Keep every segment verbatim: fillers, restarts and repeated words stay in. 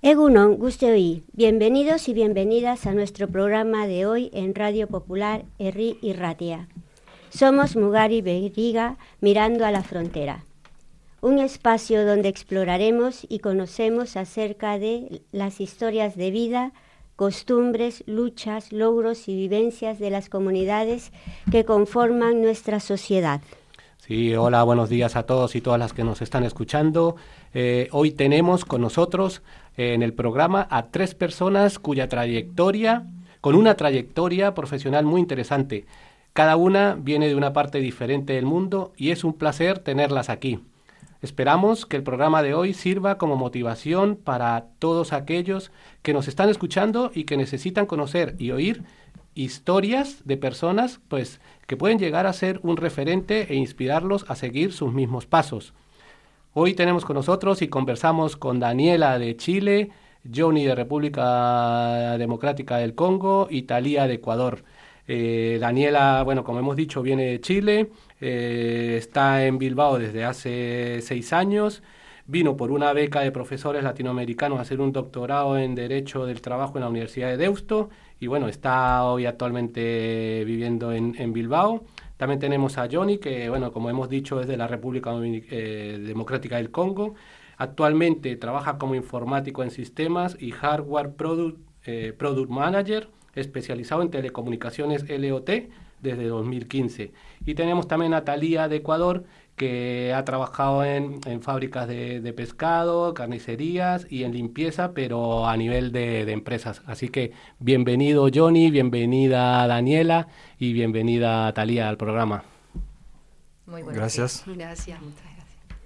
Egunon Guztioi, bienvenidos y bienvenidas a nuestro programa de hoy en Radio Popular Herri Irratia. Somos Mugari Beiriga, mirando a la frontera. Un espacio donde exploraremos y conocemos acerca de las historias de vida, costumbres, luchas, logros y vivencias de las comunidades que conforman nuestra sociedad. Sí, hola, buenos días a todos y todas las que nos están escuchando. Eh, hoy tenemos con nosotros eh, en el programa a tres personas cuya trayectoria, con una trayectoria profesional muy interesante. Cada una viene de una parte diferente del mundo y es un placer tenerlas aquí. Esperamos que el programa de hoy sirva como motivación para todos aquellos que nos están escuchando y que necesitan conocer y oír historias de personas pues, que pueden llegar a ser un referente e inspirarlos a seguir sus mismos pasos. Hoy tenemos con nosotros y conversamos con Daniela de Chile, Johnny de República Democrática del Congo y Talía de Ecuador. Eh, Daniela, bueno, como hemos dicho, viene de Chile, eh, está en Bilbao desde hace seis años, vino por una beca de profesores latinoamericanos a hacer un doctorado en Derecho del Trabajo en la Universidad de Deusto y bueno, está hoy actualmente viviendo en, en Bilbao. También tenemos a Johnny, que bueno, como hemos dicho, es de la República eh, Democrática del Congo. Actualmente trabaja como informático en sistemas y hardware product, eh, product manager, especializado en telecomunicaciones L O T desde dos mil quince. Y tenemos también a Talía de Ecuador, que ha trabajado en, en fábricas de, de pescado, carnicerías y en limpieza, pero a nivel de, de empresas. Así que bienvenido Johnny, bienvenida Daniela y bienvenida Talía al programa. Muy buenas. Gracias. Gracias, muchas gracias.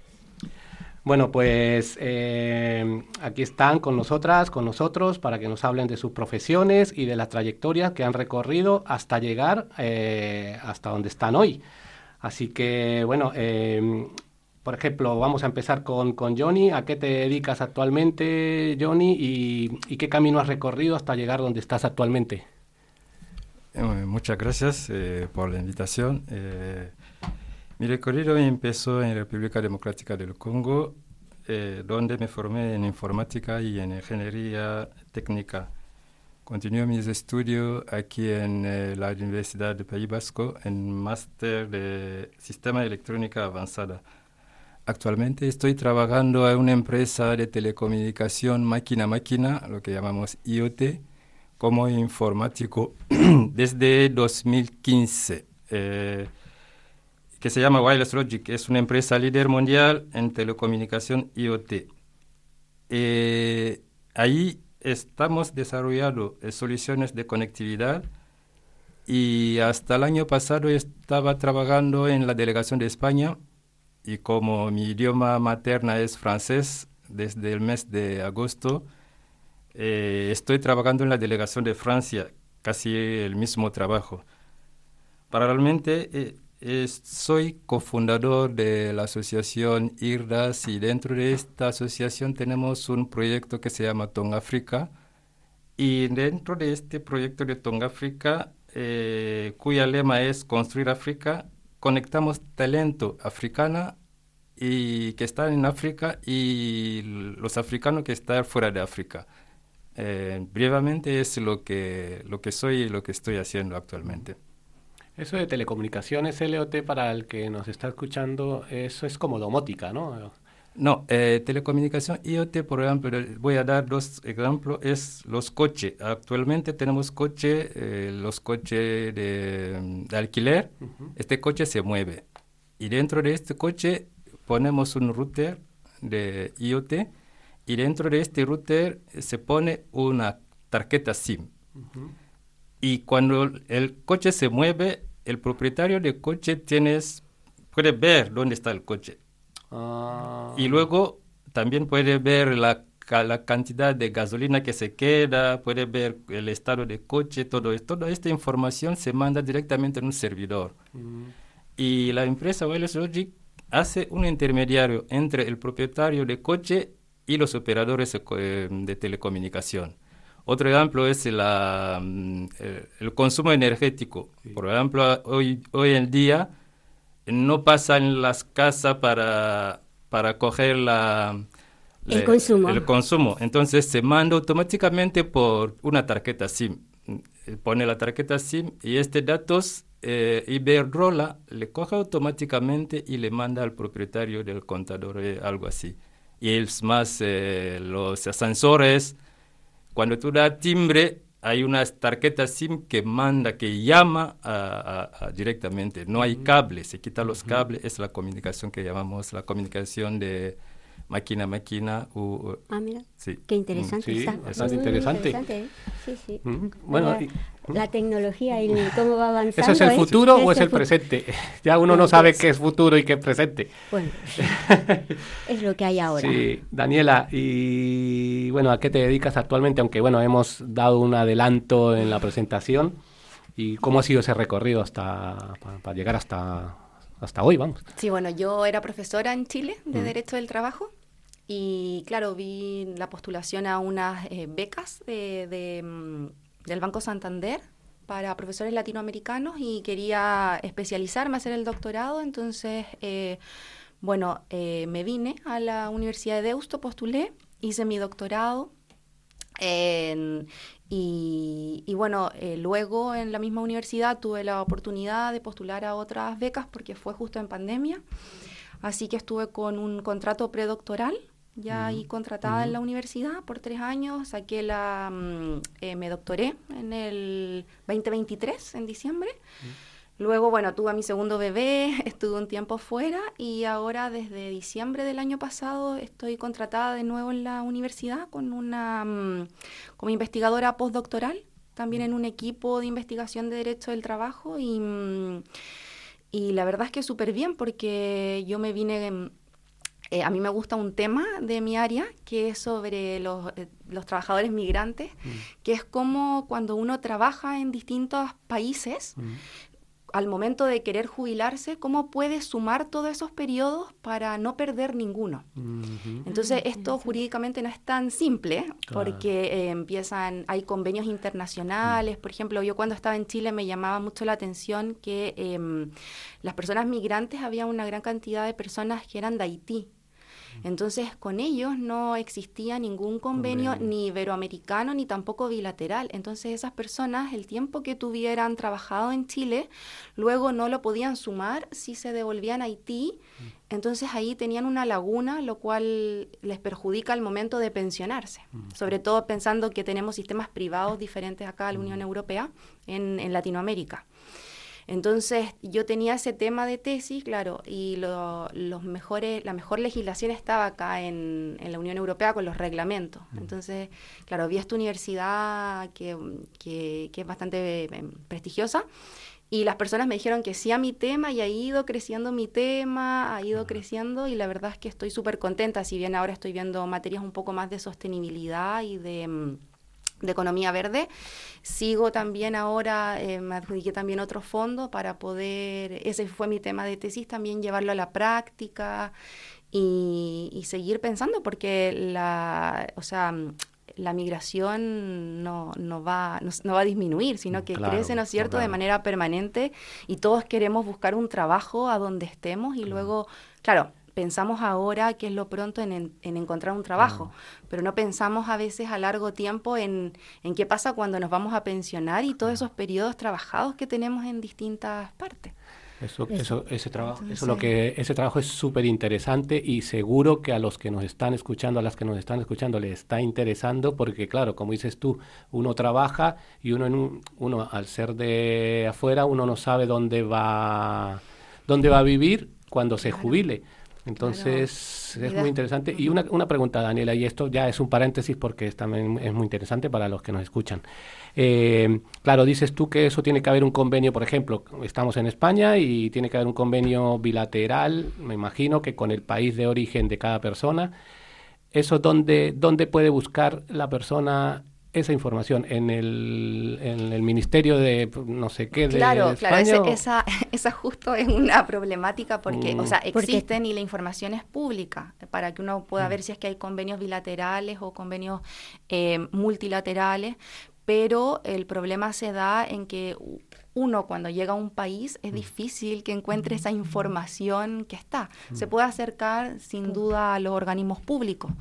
Bueno, pues eh, aquí están con nosotras, con nosotros, para que nos hablen de sus profesiones y de las trayectorias que han recorrido hasta llegar eh, hasta donde están hoy. Así que, bueno, eh, por ejemplo, vamos a empezar con, con Johnny. ¿A qué te dedicas actualmente, Johnny? ¿Y, y qué camino has recorrido hasta llegar donde estás actualmente? Eh, muchas gracias eh, por la invitación. Eh, mi recorrido empezó en República Democrática del Congo, eh, donde me formé en informática y en ingeniería técnica. Continué mis estudios aquí en eh, la Universidad del País Vasco en máster de Sistema Electrónica Avanzada. Actualmente estoy trabajando en una empresa de telecomunicación máquina a máquina, lo que llamamos I O T, como informático desde dos mil quince, eh, que se llama Wireless Logic. Es una empresa líder mundial en telecomunicación I O T. Eh, ahí estamos desarrollando eh, soluciones de conectividad y hasta el año pasado estaba trabajando en la delegación de España y como mi idioma materna es francés, desde el mes de agosto eh, estoy trabajando en la delegación de Francia, casi el mismo trabajo. Paralelamente eh, eh, soy cofundador de la asociación I R D A S y dentro de esta asociación tenemos un proyecto que se llama Tongafrica y dentro de este proyecto de Tongafrica, eh, cuya lema es Construir África, conectamos talento africano y que está en África y los africanos que están fuera de África. Eh, brevemente es lo que, lo que soy y lo que estoy haciendo actualmente. Eso de telecomunicaciones L O T, para el que nos está escuchando, eso es como domótica, ¿no? No, eh, telecomunicación I O T, por ejemplo, voy a dar dos ejemplos, es los coches. Actualmente tenemos coches, eh, los coches de, de alquiler. Uh-huh. Este coche se mueve y dentro de este coche ponemos un router de I O T y dentro de este router se pone una tarjeta SIM. Uh-huh. Y cuando el coche se mueve, el propietario del coche tienes, puede ver dónde está el coche. Ah. Y luego también puede ver la, la cantidad de gasolina que se queda, puede ver el estado del coche, todo esto. Toda esta información se manda directamente en un servidor. Mm. Y la empresa Wireless Logic hace un intermediario entre el propietario del coche y los operadores de, de telecomunicación. Otro ejemplo es la, el, el consumo energético. Sí. Por ejemplo, hoy, hoy en día no pasan las casas para, para coger la, El le- consumo. El consumo. Entonces se manda automáticamente por una tarjeta SIM. Eh, Pone la tarjeta SIM y este datos eh, Iberdrola le coge automáticamente y le manda al propietario del contador, eh, algo así. Y es más, eh, los ascensores, cuando tú das timbre, hay una tarjeta SIM que manda, que llama a, a- a directamente. No hay cable, se quitan los cables, es la comunicación que llamamos la comunicación de máquina a máquina. u- u- Ah, mira, sí. qué interesante Sí, está. bastante Muy interesante. ¿eh? Sí, sí. Mm, bueno, la, y- la tecnología y cómo va avanzando. ¿eso es el ¿eh? futuro o es el fu- presente? Ya uno no Pues, sabe qué es futuro y qué es presente. Bueno, es lo que hay ahora. Sí, Daniela, y bueno, ¿a qué te dedicas actualmente? Aunque bueno, hemos dado un adelanto en la presentación. ¿Y cómo ha sido ese recorrido hasta para llegar hasta, hasta hoy, vamos? Sí, bueno, yo era profesora en Chile de Mm. Derecho del Trabajo y claro, vi la postulación a unas eh, becas de, de, mm, del Banco Santander para profesores latinoamericanos y quería especializarme, hacer el doctorado, entonces, eh, bueno, eh, me vine a la Universidad de Deusto, postulé, hice mi doctorado. En- y, y bueno, eh, luego en la misma universidad tuve la oportunidad de postular a otras becas porque fue justo en pandemia. Así que estuve con un contrato predoctoral, ya ahí contratada en la universidad por tres años. Saqué la, mm, eh, me doctoré en el veinte veintitrés, en diciembre. Luego, bueno, tuve a mi segundo bebé, estuve un tiempo fuera y ahora desde diciembre del año pasado estoy contratada de nuevo en la universidad con una, mm, como investigadora postdoctoral, también en un equipo de investigación de Derecho del Trabajo y, mm, y la verdad es que súper bien porque yo me vine... mm, eh, a mí me gusta un tema de mi área que es sobre los, eh, los trabajadores migrantes, que es como cuando uno trabaja en distintos países, al momento de querer jubilarse, cómo puede sumar todos esos periodos para no perder ninguno. Ujú. Entonces, esto jurídicamente no es tan simple, Claro. porque eh, empiezan, hay convenios internacionales. Por ejemplo, yo cuando estaba en Chile me llamaba mucho la atención que eh, las personas migrantes, había una gran cantidad de personas que eran de Haití. Entonces, con ellos no existía ningún convenio, Convenio. ni iberoamericano, ni tampoco bilateral. Entonces, esas personas, el tiempo que tuvieran trabajado en Chile, luego no lo podían sumar si se devolvían a Haití. Entonces, ahí tenían una laguna, lo cual les perjudica al momento de pensionarse. Sobre todo pensando que tenemos sistemas privados diferentes acá a la Unión Europea, en, en Latinoamérica. Entonces, yo tenía ese tema de tesis, claro, y lo, los mejores, la mejor legislación estaba acá en, en la Unión Europea con los reglamentos. Entonces, claro, vi esta universidad que, que, que es bastante eh, prestigiosa, y las personas me dijeron que sí a mi tema, y ha ido creciendo mi tema, ha ido creciendo, y la verdad es que estoy súper contenta, si bien ahora estoy viendo materias un poco más de sostenibilidad y de... de economía verde. Sigo también ahora, eh, me adjudiqué también otro fondo para poder, ese fue mi tema de tesis, también llevarlo a la práctica y, y seguir pensando, porque la, o sea, la migración no, no, va, no, no va a disminuir, sino que Claro, crece, ¿no es cierto?, claro. de manera permanente, y todos queremos buscar un trabajo a donde estemos y luego, claro, pensamos ahora que es lo pronto en, en, en encontrar un trabajo, pero no pensamos a veces a largo tiempo en, en qué pasa cuando nos vamos a pensionar y todos esos periodos trabajados que tenemos en distintas partes. Eso, Eso. eso, ese trabajo, Entonces- eso lo que, ese trabajo es súper interesante y seguro que a los que nos están escuchando, a las que nos están escuchando, les está interesando porque, claro, como dices tú, uno trabaja y uno, en un, uno al ser de afuera, uno no sabe dónde va, dónde va a vivir cuando se Claro. jubile. Entonces, Claro. es Mira. muy interesante. Y una, una pregunta, Daniela, y esto ya es un paréntesis porque es, también es muy interesante para los que nos escuchan. Eh, claro, dices tú que eso tiene que haber un convenio, por ejemplo, estamos en España y tiene que haber un convenio bilateral, me imagino que con el país de origen de cada persona. ¿Eso dónde, dónde puede buscar la persona esa información? ¿En el, en el Ministerio de no sé qué de Claro, claro, España? ese- o- esa, esa justo es una problemática porque, Mm. o sea, Porque- existen y la información es pública para que uno pueda Mm. ver si es que hay convenios bilaterales o convenios eh, multilaterales, pero el problema se da en que u- uno cuando llega a un país es difícil que encuentre esa información que está. Se puede acercar sin duda a los organismos públicos,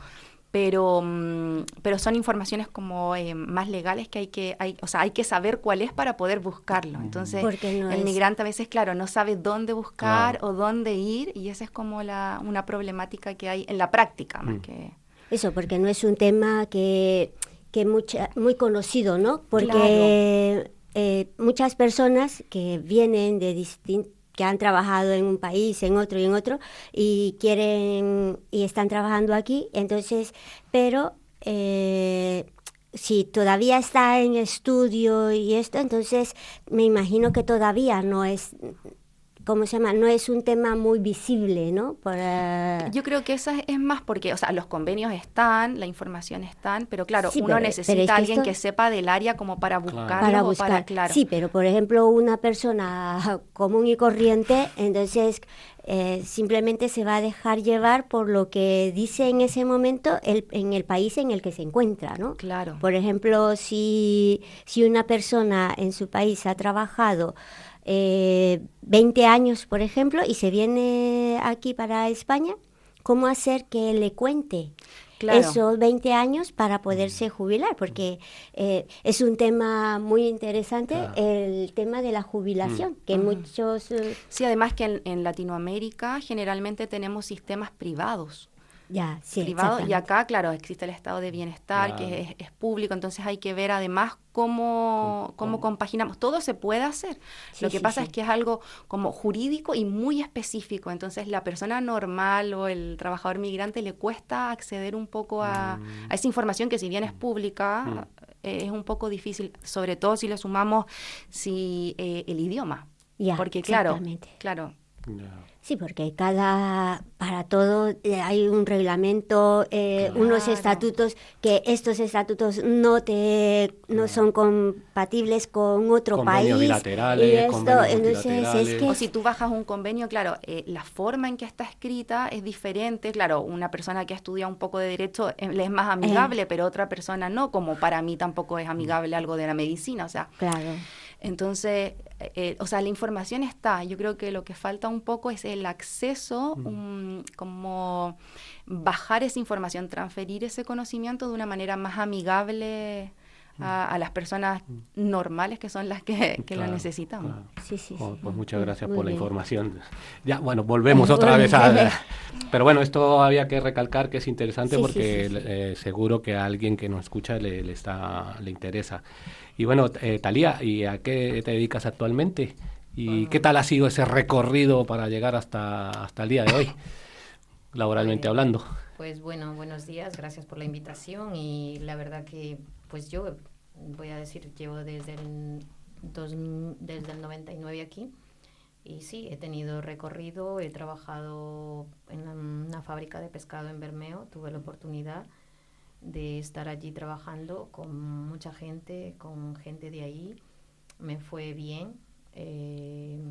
pero mm, pero son informaciones como eh, más legales que hay que hay, o sea, hay que saber cuál es para poder buscarlo. Entonces, no el es... migrante a veces, claro, no sabe dónde buscar Claro. o dónde ir, y esa es como la una problemática que hay en la práctica, más Mm. que Eso, porque no es un tema que, que mucha, muy conocido, ¿no? Porque Claro. eh, muchas personas que vienen de distintos, que han trabajado en un país, en otro y en otro, y quieren, y están trabajando aquí, entonces, pero eh, si todavía está en estudio y esto, entonces me imagino que todavía no es, ¿cómo se llama? No es un tema muy visible, ¿no? Para... Yo creo que eso es, es más porque, o sea, los convenios están, la información están, pero claro, Sí, uno pero- necesita pero es a que alguien esto- que sepa del área como para buscarlo para o buscar. para, claro. Sí, pero por ejemplo una persona común y corriente, entonces eh, simplemente se va a dejar llevar por lo que dice en ese momento el, en el país en el que se encuentra, ¿no? Claro. Por ejemplo, si, si una persona en su país ha trabajado eh, veinte años, por ejemplo, y se viene aquí para España, ¿cómo hacer que le cuente Claro. esos veinte años para poderse jubilar? Porque eh, es un tema muy interesante, Claro. el tema de la jubilación, que Ujú. muchos... eh, Sí, además que en, en Latinoamérica generalmente tenemos sistemas privados. ya, sí, privado, y exactamente. acá, claro, existe el estado de bienestar, Claro. que es, es público, entonces hay que ver además cómo, ¿Cómo? cómo compaginamos. Todo se puede hacer. Sí, Lo que sí, pasa sí. es que es algo como jurídico y muy específico, entonces la persona normal o el trabajador migrante le cuesta acceder un poco a, Mm. a esa información que, si bien es pública, Mm. eh, es un poco difícil, sobre todo si le sumamos si eh, el idioma. Ya, Porque claro, exactamente. claro, Ya. Sí, porque cada, para todo eh, hay un reglamento, eh, Claro. unos estatutos, que estos estatutos no te no son compatibles con otro Convenios país. bilaterales, y esto, convenios entonces es multilaterales. que o si tú bajas un convenio, claro, eh, la forma en que está escrita es diferente. Claro, una persona que ha estudiado un poco de derecho eh, le es más amigable, pero otra persona no, como para mí tampoco es amigable algo de la medicina, o sea. claro. Entonces, eh, o sea, la información está. Yo creo que lo que falta un poco es el acceso, um, como bajar esa información, transferir ese conocimiento de una manera más amigable a, a las personas normales, que son las que, que Claro, lo necesitamos. claro. Sí, sí, Oh, sí. pues muchas Muy- gracias muy por la bien. información. Ya, bueno, volvemos otra vez a... Pero bueno, esto había que recalcar que es interesante, Sí, sí, porque sí, sí. eh, seguro que a alguien que nos escucha le, le está le interesa. Y bueno, eh, Talía, ¿y a qué te dedicas actualmente? ¿Y Bueno. qué tal ha sido ese recorrido para llegar hasta, hasta el día de hoy, laboralmente Pues- hablando? Pues bueno, buenos días, gracias por la invitación, y la verdad que pues yo voy a decir, llevo desde el, dos, desde el noventa y nueve aquí, y sí, he tenido recorrido, he trabajado en una fábrica de pescado en Bermeo, tuve la oportunidad de estar allí trabajando con mucha gente, con gente de ahí, me fue bien, eh,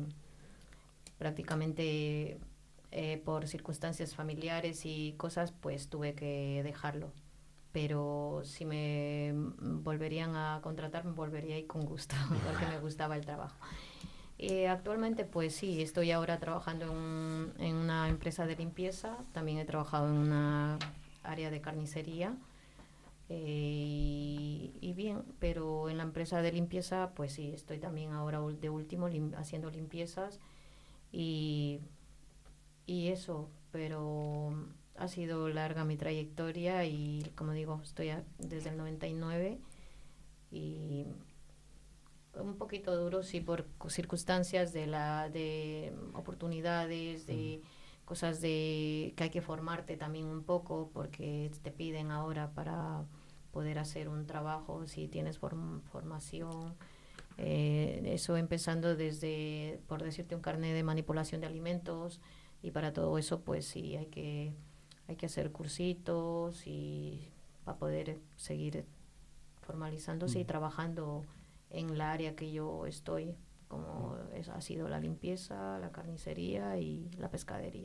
prácticamente eh, por circunstancias familiares y cosas, pues tuve que dejarlo. Pero si me volverían a contratar, me volvería ahí con gusto, porque me gustaba el trabajo. Eh, actualmente, pues sí, estoy ahora trabajando en, un, en una empresa de limpieza, también he trabajado en una área de carnicería, eh, y, y bien, pero en la empresa de limpieza, pues sí, estoy también ahora de último lim, haciendo limpiezas y, y eso, pero ha sido larga mi trayectoria y, como digo, estoy a, desde el noventa y nueve y un poquito duro, sí, por circunstancias de la de oportunidades, de mm. cosas de que hay que formarte también un poco, porque te piden ahora para poder hacer un trabajo, si tienes form, formación, eh, eso empezando desde, por decirte, un carnet de manipulación de alimentos, y para todo eso pues sí hay que hay que hacer cursitos y para poder seguir formalizándose mm. y trabajando en la área que yo estoy, como es, ha sido la limpieza, la carnicería y la pescadería.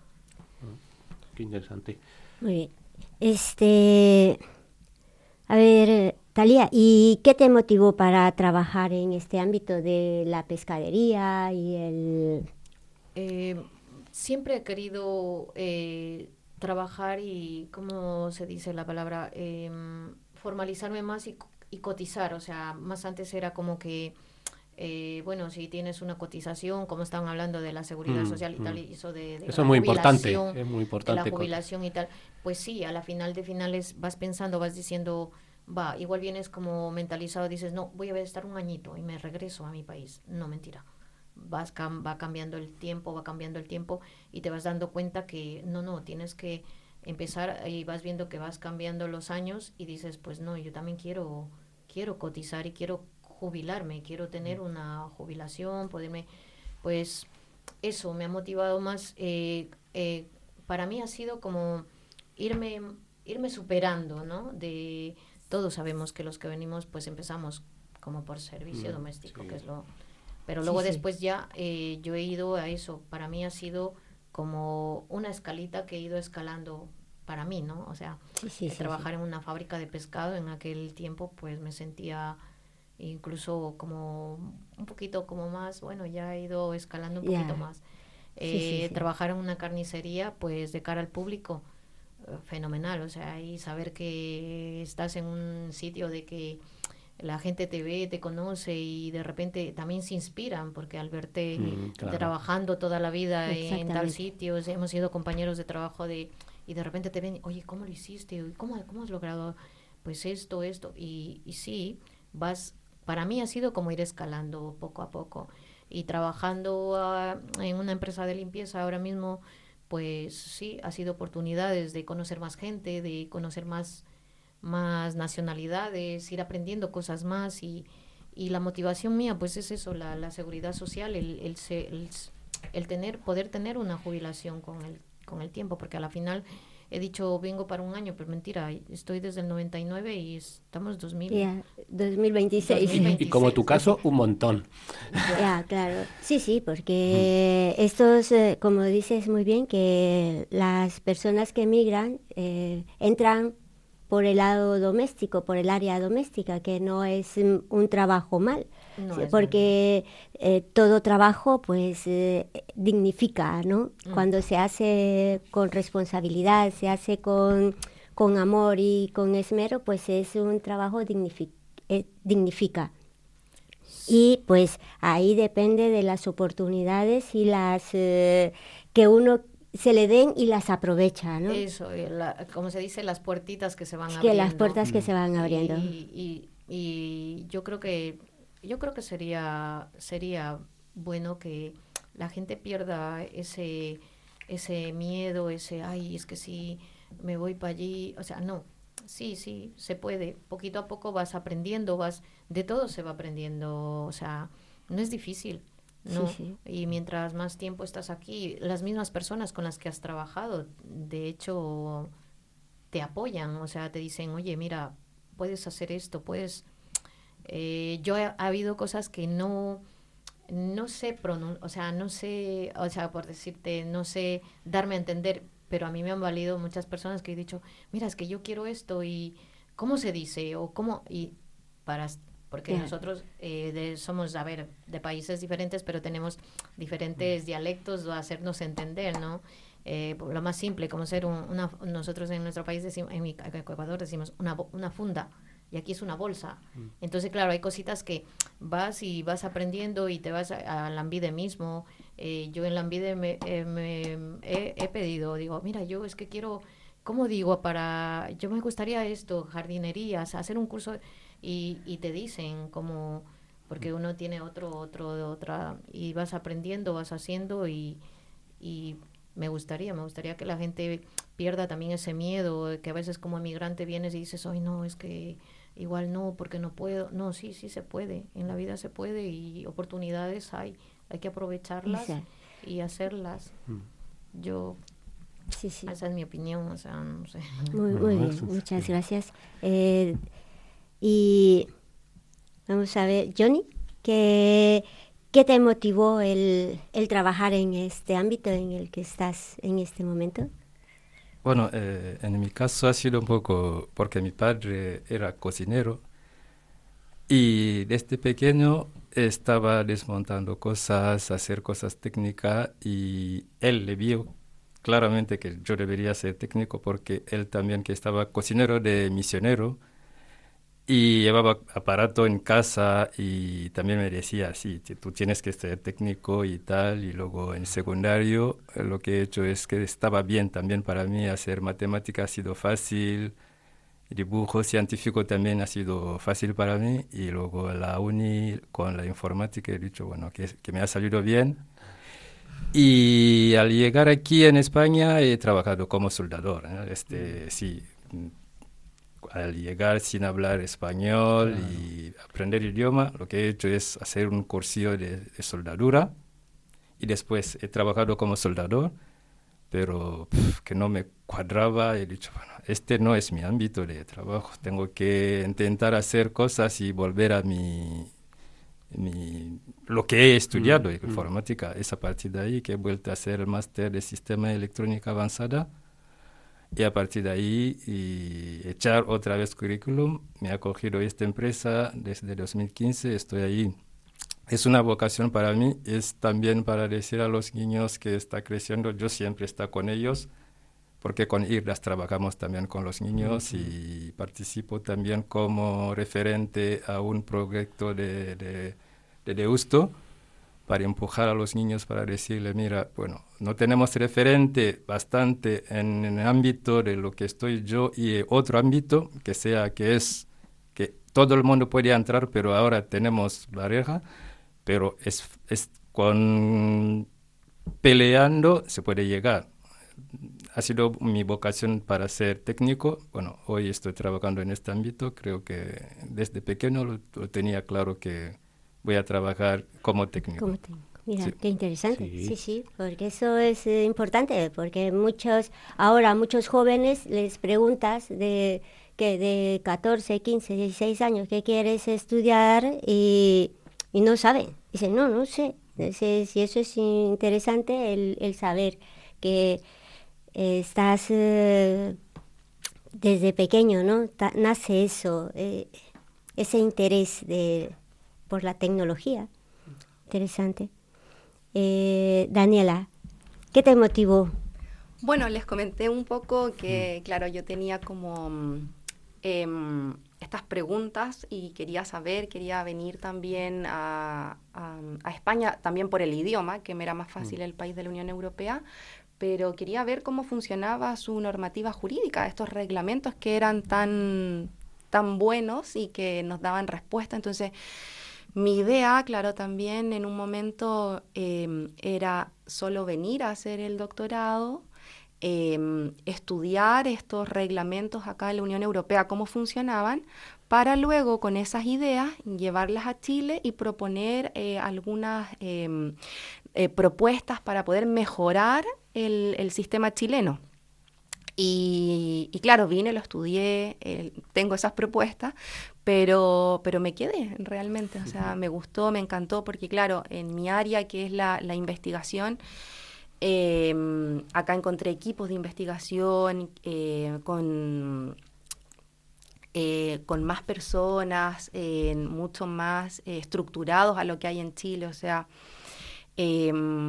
Qué interesante. Muy bien. Este, a ver, Talía, ¿y qué te motivó para trabajar en este ámbito de la pescadería y el...? Eh, siempre he querido eh, trabajar y, ¿cómo se dice la palabra? Eh, formalizarme más y, y cotizar. O sea, más antes era como que, eh, bueno, si tienes una cotización, como estaban hablando de la seguridad Mm, social y mm. tal, y eso de, de Eso la es muy importante, jubilación, es muy de importante. la jubilación y tal, pues sí, a la final de finales vas pensando, vas diciendo, va, igual vienes como mentalizado, dices, no, voy a estar un añito y me regreso a mi país. No, mentira. Vas cam- va cambiando el tiempo, va cambiando el tiempo y te vas dando cuenta que no, no, tienes que empezar y vas viendo que vas cambiando los años y dices, pues no, yo también quiero, quiero cotizar y quiero jubilarme, quiero tener una jubilación, poderme, pues eso me ha motivado más. Eh, eh, para mí ha sido como irme, irme superando, ¿no? De, todos sabemos que los que venimos, pues empezamos como por servicio Mm, doméstico, sí. que es lo... Pero Sí, luego sí. después ya eh, yo he ido a eso. Para mí ha sido como una escalita que he ido escalando para mí, ¿no? O sea, Sí, sí, eh, sí, trabajar sí. en una fábrica de pescado en aquel tiempo, pues me sentía incluso como un poquito como más, bueno, ya he ido escalando un poquito Ya. más. Sí, sí, Eh, sí. trabajar en una carnicería, pues de cara al público, eh, fenomenal. O sea, y saber que estás en un sitio de que la gente te ve, te conoce y de repente también se inspiran porque al verte Mm, claro. trabajando toda la vida en tal Exactamente. sitio, hemos sido compañeros de trabajo de y de repente te ven, oye, ¿cómo lo hiciste? ¿Cómo, cómo has logrado pues esto, esto? Y, y sí, vas, para mí ha sido como ir escalando poco a poco y trabajando uh, en una empresa de limpieza ahora mismo, pues sí, ha sido oportunidades de conocer más gente, de conocer más más nacionalidades, ir aprendiendo cosas más y, y la motivación mía pues es eso, la, la seguridad social, el, el, el, el tener, poder tener una jubilación con el, con el tiempo, porque a la final he dicho vengo para un año, pero mentira, estoy desde el noventa y nueve y estamos dos mil, Ya, dos mil veintiséis. dos mil veintiséis. Y como tu caso, un montón. Ya, claro. Sí, sí, porque estos, eh, como dices muy bien, que las personas que emigran eh, entran por el lado doméstico, por el área doméstica, que no es mm, un trabajo mal, No sí, es porque eh, todo trabajo pues eh, dignifica, ¿no? Mm. Cuando se hace con responsabilidad, se hace con, con amor y con esmero, pues es un trabajo dignifi- eh, dignifica. Y pues ahí depende de las oportunidades y las eh, que uno se le den y las aprovecha, ¿no? Eso, eh, la- como se dice, las puertitas que se van Es que abriendo. las puertas que se van abriendo. Y, y, y yo creo que yo creo que sería sería bueno que la gente pierda ese ese miedo, ese ay, es que si me voy para allí, o sea, no. Sí, sí, se puede. Poquito a poco vas aprendiendo, vas de todo se va aprendiendo, o sea, no es difícil. No, Sí, sí. y mientras más tiempo estás aquí, las mismas personas con las que has trabajado, de hecho, te apoyan, o sea, te dicen, oye, mira, puedes hacer esto, puedes... Eh, yo he, ha habido cosas que no, no sé pronunciar, o sea, no sé, o sea, por decirte, no sé darme a entender, pero a mí me han valido muchas personas que he dicho, mira, es que yo quiero esto y ¿cómo se dice? O cómo, y para porque Claro. nosotros eh, de, somos, a ver, de países diferentes, pero tenemos diferentes dialectos o hacernos entender, ¿no? Eh, lo más simple, como ser un, una, nosotros en nuestro país, decimos, en, mi, en Ecuador decimos una, una funda, y aquí es una bolsa. Mm. Entonces, claro, hay cositas que vas y vas aprendiendo y te vas a, a Lambide mismo. Eh, yo en Lambide me, eh, me he, he pedido, digo, mira, yo es que quiero, ¿cómo digo? Para, yo me gustaría esto, jardinerías, hacer un curso... Y, y te dicen como porque uno tiene otro otro otra y vas aprendiendo, vas haciendo y, y me gustaría me gustaría que la gente pierda también ese miedo que a veces como emigrante vienes y dices ay no es que igual no porque no puedo. No, sí sí se puede, en la vida se puede y oportunidades hay hay que aprovecharlas. Exacto. Y hacerlas. Yo Sí, sí. Esa es mi opinión, o sea, no sé. Muy, muy bien, muchas gracias. Eh, y vamos a ver, Johnny, ¿qué, qué te motivó el, el trabajar en este ámbito en el que estás en este momento? Bueno, eh, en mi caso ha sido un poco porque mi padre era cocinero y desde pequeño estaba desmontando cosas, hacer cosas técnicas y él le vio claramente que yo debería ser técnico porque él también, que estaba cocinero de misionero y llevaba aparato en casa, y también me decía, sí, tú tienes que ser técnico y tal. Y luego en secundario lo que he hecho es que estaba bien también para mí hacer matemática, ha sido fácil. Dibujo científico también ha sido fácil para mí, y luego la uni con la informática he dicho, bueno, que, que me ha salido bien. Y al llegar aquí en España he trabajado como soldador, ¿eh? Este, sí, al llegar sin hablar español, claro, y aprender idioma, lo que he hecho es hacer un cursillo de, de soldadura, y después he trabajado como soldador, pero pff, que no me cuadraba. He dicho, bueno, este no es mi ámbito de trabajo, tengo que intentar hacer cosas y volver a mi, mi lo que he estudiado, mm, informática. Mm. Es a partir de ahí que he vuelto a hacer el máster de Sistema Electrónica Avanzada, y a partir de ahí y echar otra vez currículum. Me ha cogido esta empresa desde dos mil quince, estoy ahí. Es una vocación para mí, es también para decir a los niños que está creciendo, yo siempre estoy con ellos, porque con I R D A S trabajamos también con los niños, uh-huh, y participo también como referente a un proyecto de, de, de Deusto, para empujar a los niños, para decirle, mira, bueno, no tenemos referente bastante en, en el ámbito de lo que estoy yo, y otro ámbito que sea que es que todo el mundo puede entrar, pero ahora tenemos barrera, pero es, es con peleando se puede llegar. Ha sido mi vocación para ser técnico. Bueno, hoy estoy trabajando en este ámbito. Creo que desde pequeño lo, lo tenía claro que voy a trabajar como técnico. Como técnico. Mira, sí, qué interesante. Sí. sí, sí, porque eso es eh, importante, porque muchos, ahora muchos jóvenes les preguntas de que de catorce, quince, dieciséis años qué quieres estudiar, y, y no saben. Dicen, no, no sé. Entonces, y eso es interesante, el, el saber que eh, estás eh, desde pequeño, ¿no? Ta- nace eso, eh, ese interés de por la tecnología. Interesante. Eh, Daniela, ¿qué te motivó? Bueno, les comenté un poco que, claro, yo tenía como eh, estas preguntas y quería saber, quería venir también a, a, a España, también por el idioma, que me era más fácil el país de la Unión Europea, pero quería ver cómo funcionaba su normativa jurídica, estos reglamentos que eran tan, tan buenos y que nos daban respuesta. Entonces, mi idea, claro, también en un momento eh, era solo venir a hacer el doctorado, eh, estudiar estos reglamentos acá en la Unión Europea, cómo funcionaban, para luego con esas ideas llevarlas a Chile y proponer eh, algunas eh, eh, propuestas para poder mejorar el, el sistema chileno. Y, y claro, vine, lo estudié, eh, tengo esas propuestas, pero, pero me quedé realmente, o sea, me gustó, me encantó, porque claro, en mi área, que es la, la investigación, eh, acá encontré equipos de investigación eh, con, eh, con más personas, eh, mucho más eh, estructurados a lo que hay en Chile, o sea, eh,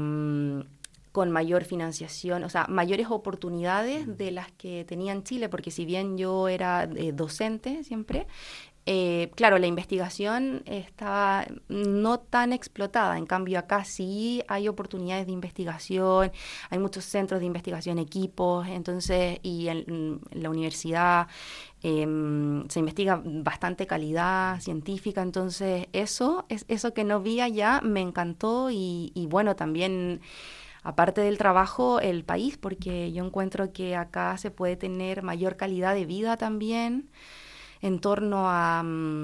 con mayor financiación, o sea, mayores oportunidades de las que tenía en Chile, porque si bien yo era eh, docente siempre, eh, claro, la investigación estaba no tan explotada. En cambio, acá sí hay oportunidades de investigación, hay muchos centros de investigación, equipos, entonces, y en, en la universidad eh, se investiga bastante calidad científica, entonces eso, es, eso que no vi allá me encantó, y, y bueno, también aparte del trabajo, el país, porque yo encuentro que acá se puede tener mayor calidad de vida también en torno a,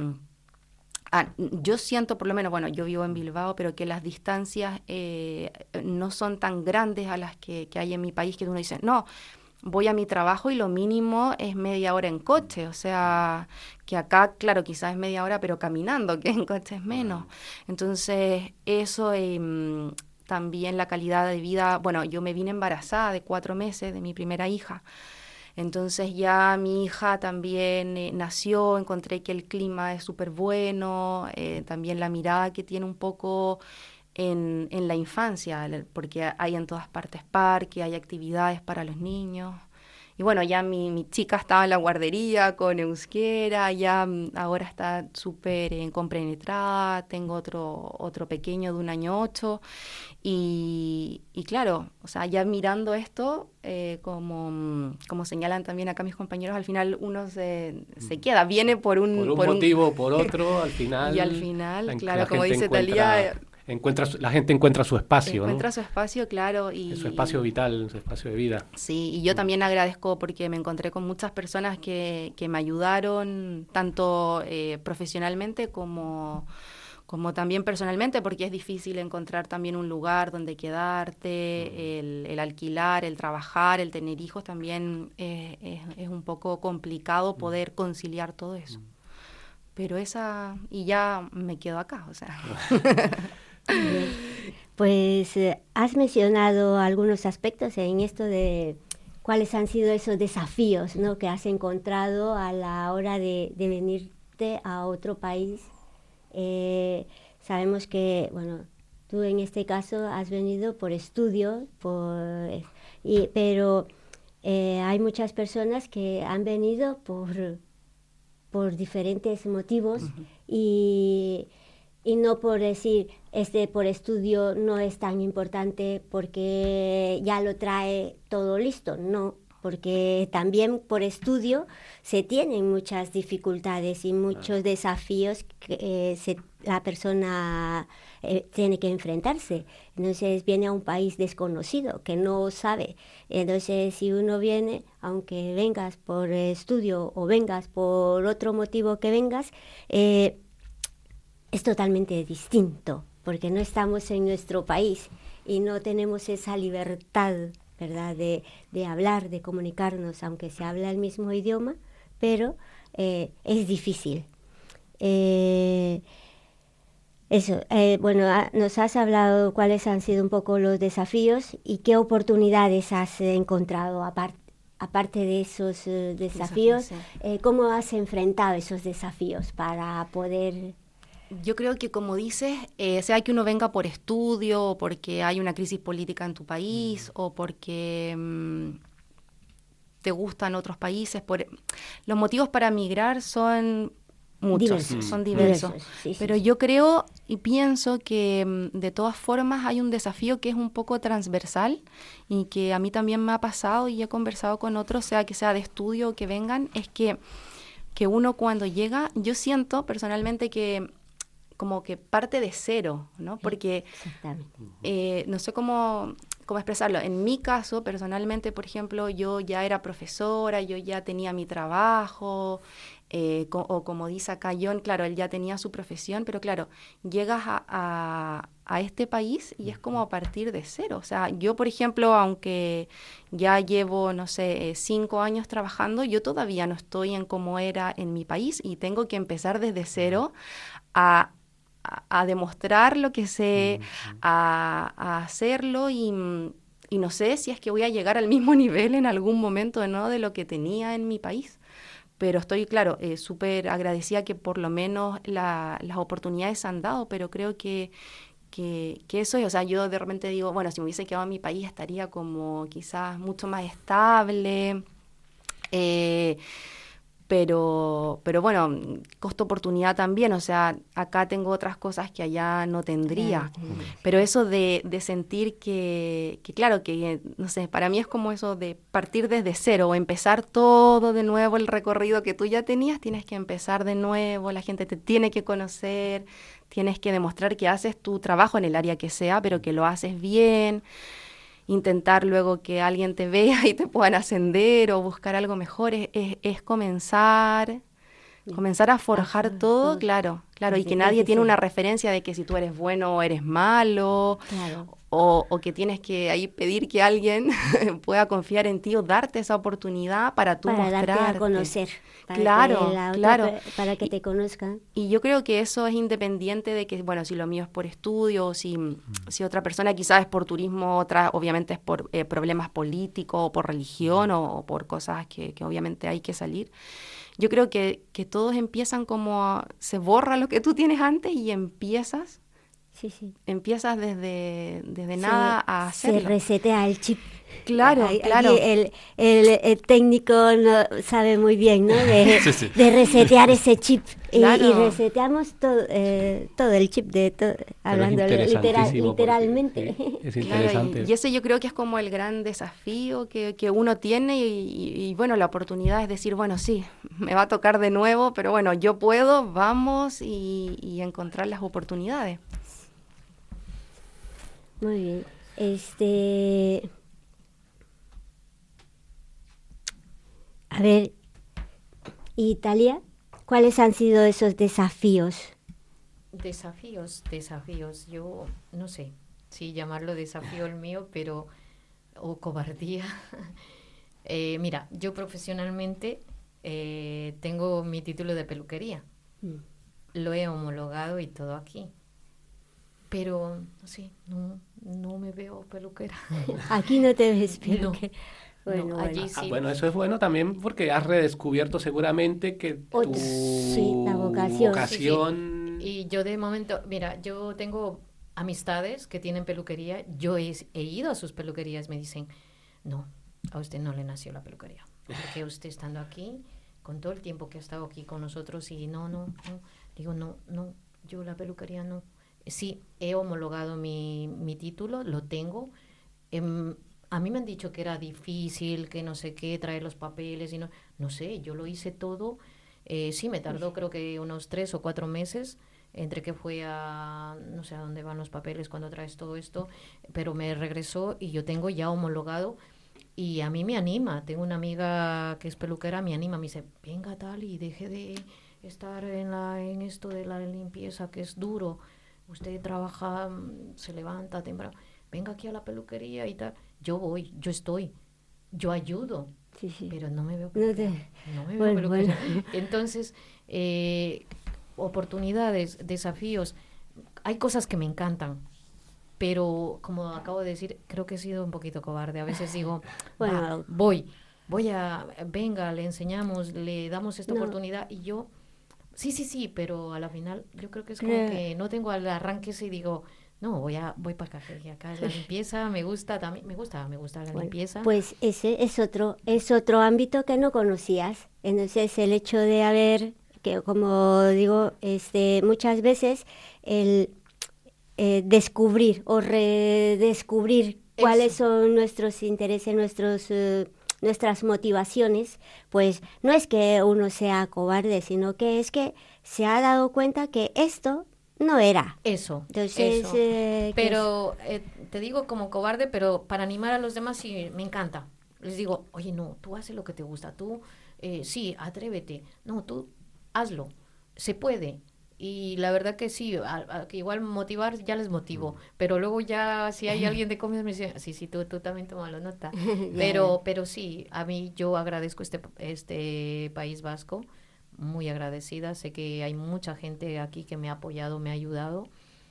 a... Yo siento, por lo menos, bueno, yo vivo en Bilbao, pero que las distancias eh, no son tan grandes a las que, que hay en mi país, que uno dice, no, voy a mi trabajo y lo mínimo es media hora en coche, o sea, que acá, claro, quizás es media hora, pero caminando, que en coche es menos. Entonces, eso... Eh, también la calidad de vida, bueno, yo me vine embarazada de cuatro meses de mi primera hija, entonces ya mi hija también eh, nació, encontré que el clima es súper bueno, eh, también la mirada que tiene un poco en, en la infancia, porque hay en todas partes parques, hay actividades para los niños. Y bueno, ya mi, mi chica estaba en la guardería con euskera, ya ahora está súper eh, compenetrada, tengo otro, otro pequeño de un año ocho, y, y claro, o sea, ya mirando esto, eh, como, como señalan también acá mis compañeros, al final uno se, se queda, viene por un... Por un por motivo o un... por otro, al final... Y al final, la, claro, la como dice encuentra... Talía... Encuentra, la gente encuentra su espacio, encuentra ¿no? su espacio, claro. Y, es su espacio vital, su espacio de vida. Sí, y yo también agradezco porque me encontré con muchas personas que, que me ayudaron, tanto eh, profesionalmente como, como también personalmente, porque es difícil encontrar también un lugar donde quedarte, el, el alquilar, el trabajar, el tener hijos, también eh, es, es un poco complicado poder conciliar todo eso. Pero esa, y ya me quedo acá, o sea... Bien. Pues eh, has mencionado algunos aspectos en esto de cuáles han sido esos desafíos, ¿no?, que has encontrado a la hora de, de venirte a otro país. Eh, sabemos que, bueno, tú en este caso has venido por estudio, por, y, pero eh, hay muchas personas que han venido por, por diferentes motivos. Uh-huh. y... Y no por decir, este por estudio no es tan importante porque ya lo trae todo listo, no, porque también por estudio se tienen muchas dificultades y muchos desafíos que eh, se, la persona eh, tiene que enfrentarse. Entonces viene a un país desconocido que no sabe. Entonces si uno viene, aunque vengas por estudio o vengas por otro motivo que vengas, eh, es totalmente distinto, porque no estamos en nuestro país y no tenemos esa libertad, ¿verdad?, de, de hablar, de comunicarnos, aunque se habla el mismo idioma, pero eh, es difícil. Eh, eso, eh, bueno, a, nos has hablado cuáles han sido un poco los desafíos y qué oportunidades has encontrado aparte. Aparte de esos uh, desafíos, sí. eh, ¿cómo has enfrentado esos desafíos para poder...? Yo creo que, como dices, eh, sea que uno venga por estudio, o porque hay una crisis política en tu país, mm. o porque mmm, te gustan otros países, por, los motivos para migrar son muchos, diversos. son diversos. diversos sí, Pero sí. yo creo y pienso que de todas formas hay un desafío que es un poco transversal y que a mí también me ha pasado y he conversado con otros, sea que sea de estudio o que vengan, es que, que uno cuando llega, yo siento personalmente que como que parte de cero, ¿no? Porque eh, no sé cómo, cómo expresarlo. En mi caso, personalmente, por ejemplo, yo ya era profesora, yo ya tenía mi trabajo, eh, co- o como dice acá John, claro, él ya tenía su profesión, pero claro, llegas a, a, a este país y es como a partir de cero. O sea, yo, por ejemplo, aunque ya llevo, no sé, eh, cinco años trabajando, yo todavía no estoy en como era en mi país y tengo que empezar desde cero a A, a demostrar lo que sé, uh-huh. a, a hacerlo y, y no sé si es que voy a llegar al mismo nivel en algún momento, ¿no?, de lo que tenía en mi país. Pero estoy, claro, eh, súper agradecida que por lo menos la, las oportunidades se han dado, pero creo que, que, que eso es, o sea, yo de repente digo, bueno, si me hubiese quedado en mi país estaría como quizás mucho más estable, eh, Pero, pero bueno, costo-oportunidad también, o sea, acá tengo otras cosas que allá no tendría. Claro. Pero eso de, de sentir que, que, claro, que, no sé, para mí es como eso de partir desde cero o empezar todo de nuevo, el recorrido que tú ya tenías, tienes que empezar de nuevo, la gente te tiene que conocer, tienes que demostrar que haces tu trabajo en el área que sea, pero que lo haces bien. Intentar luego que alguien te vea y te puedan ascender o buscar algo mejor, es, es, es comenzar, comenzar a forjar ah, todo, todo, claro, claro, sí, y que nadie sí, tiene sí. una referencia de que si tú eres bueno o eres malo, claro. o, o que tienes que ahí pedir que alguien pueda confiar en ti o darte esa oportunidad para tú para mostrarte. Darte a conocer. Para claro, que la claro. Otra, para que te conozcan. Y, y yo creo que eso es independiente de que, bueno, si lo mío es por estudio, o si, mm. si otra persona quizás es por turismo, otra obviamente es por eh, problemas políticos, o por religión, mm. o, o por cosas que, que obviamente hay que salir. Yo creo que, que todos empiezan como, a, se borra lo que tú tienes antes y empiezas Sí, sí. Empiezas desde, desde Se- nada a hacerlo. Se resetea el chip. Claro, Ahí- claro. ahí el, el- el técnico no sabe muy bien, ¿no? De, Sí, sí. de resetear ese chip. Y- Claro. Y, reseteamos todo, eh, todo el chip de todo, hablando literal, interesantísimo porque, literalmente. sí, es Claro, interesante. y, y ese yo creo que es como el gran desafío que, que uno tiene y, y- y, bueno, la oportunidad es decir, bueno, sí, me va a tocar de nuevo, pero bueno, yo puedo, vamos y, y encontrar las oportunidades. Muy bien. Este. A ver, Italia, ¿cuáles han sido esos desafíos? Desafíos, desafíos. Yo no sé si llamarlo desafío el mío, pero o cobardía. Eh, mira, yo profesionalmente eh, tengo mi título de peluquería. Mm. Lo he homologado y todo aquí. Pero, sí, no, no me veo peluquera. Aquí no te ves, No. que bueno, No, bueno. allí Ah, sí. bueno, eso es bueno también porque has redescubierto seguramente que Ot- tu sí, la vocación. vocación- Y yo de momento, mira, yo tengo amistades que tienen peluquería. Yo he, he ido a sus peluquerías, me dicen, no, a usted no le nació la peluquería. Porque usted estando aquí, con todo el tiempo que ha estado aquí con nosotros, y no, no, no. Digo, no, no, yo la peluquería no. Sí, he homologado mi, mi título, lo tengo. Em, a mí me han dicho que era difícil, que no sé qué, traer los papeles y no, no sé, yo lo hice todo. Eh, sí, me tardó creo que unos tres o cuatro meses entre que fue a, no sé a dónde van los papeles cuando traes todo esto, pero me regresó y yo tengo ya homologado y a mí me anima. Tengo una amiga que es peluquera, me anima, me dice, venga tal y deje de estar en, la, en esto de la limpieza que es duro. Usted trabaja, mm, se levanta temprano, venga aquí a la peluquería y tal. Yo voy, yo estoy, yo ayudo, Sí, sí. pero no me veo No peluquera. te- No me veo Bueno, peluquera. bueno. Entonces, eh, oportunidades, desafíos, hay cosas que me encantan, pero como acabo de decir, creo que he sido un poquito cobarde. A veces digo, Bueno. "Va, voy, voy a, venga, le enseñamos, le damos esta No. oportunidad", y yo, sí, sí, sí, pero a la final yo creo que es como Creo- que no tengo al arranque ese y digo, no, voy a voy para acá, que acá es la limpieza, me gusta también, me gusta, me gusta la Bueno, limpieza. pues ese es otro, es otro ámbito que no conocías. Entonces el hecho de haber, que como digo, este, muchas veces el eh, descubrir o redescubrir cuáles Eso. son nuestros intereses, nuestros eh, nuestras motivaciones, pues no es que uno sea cobarde, sino que es que se ha dado cuenta que esto no era. Eso, Entonces, eso. eh, que Pero eh, te digo como cobarde, pero para animar a los demás sí me encanta. Les digo, oye, no, tú haces lo que te gusta, tú eh, sí, atrévete, no, tú hazlo, se puede. Y la verdad que sí, a- a- que igual motivar ya les motivo, pero luego ya si hay alguien de comidas me dice, sí, sí, tú, tú también tómalo nota. Ya, Pero, pero sí, a mí yo agradezco este, este País Vasco, muy agradecida. Sé que hay mucha gente aquí que me ha apoyado, me ha ayudado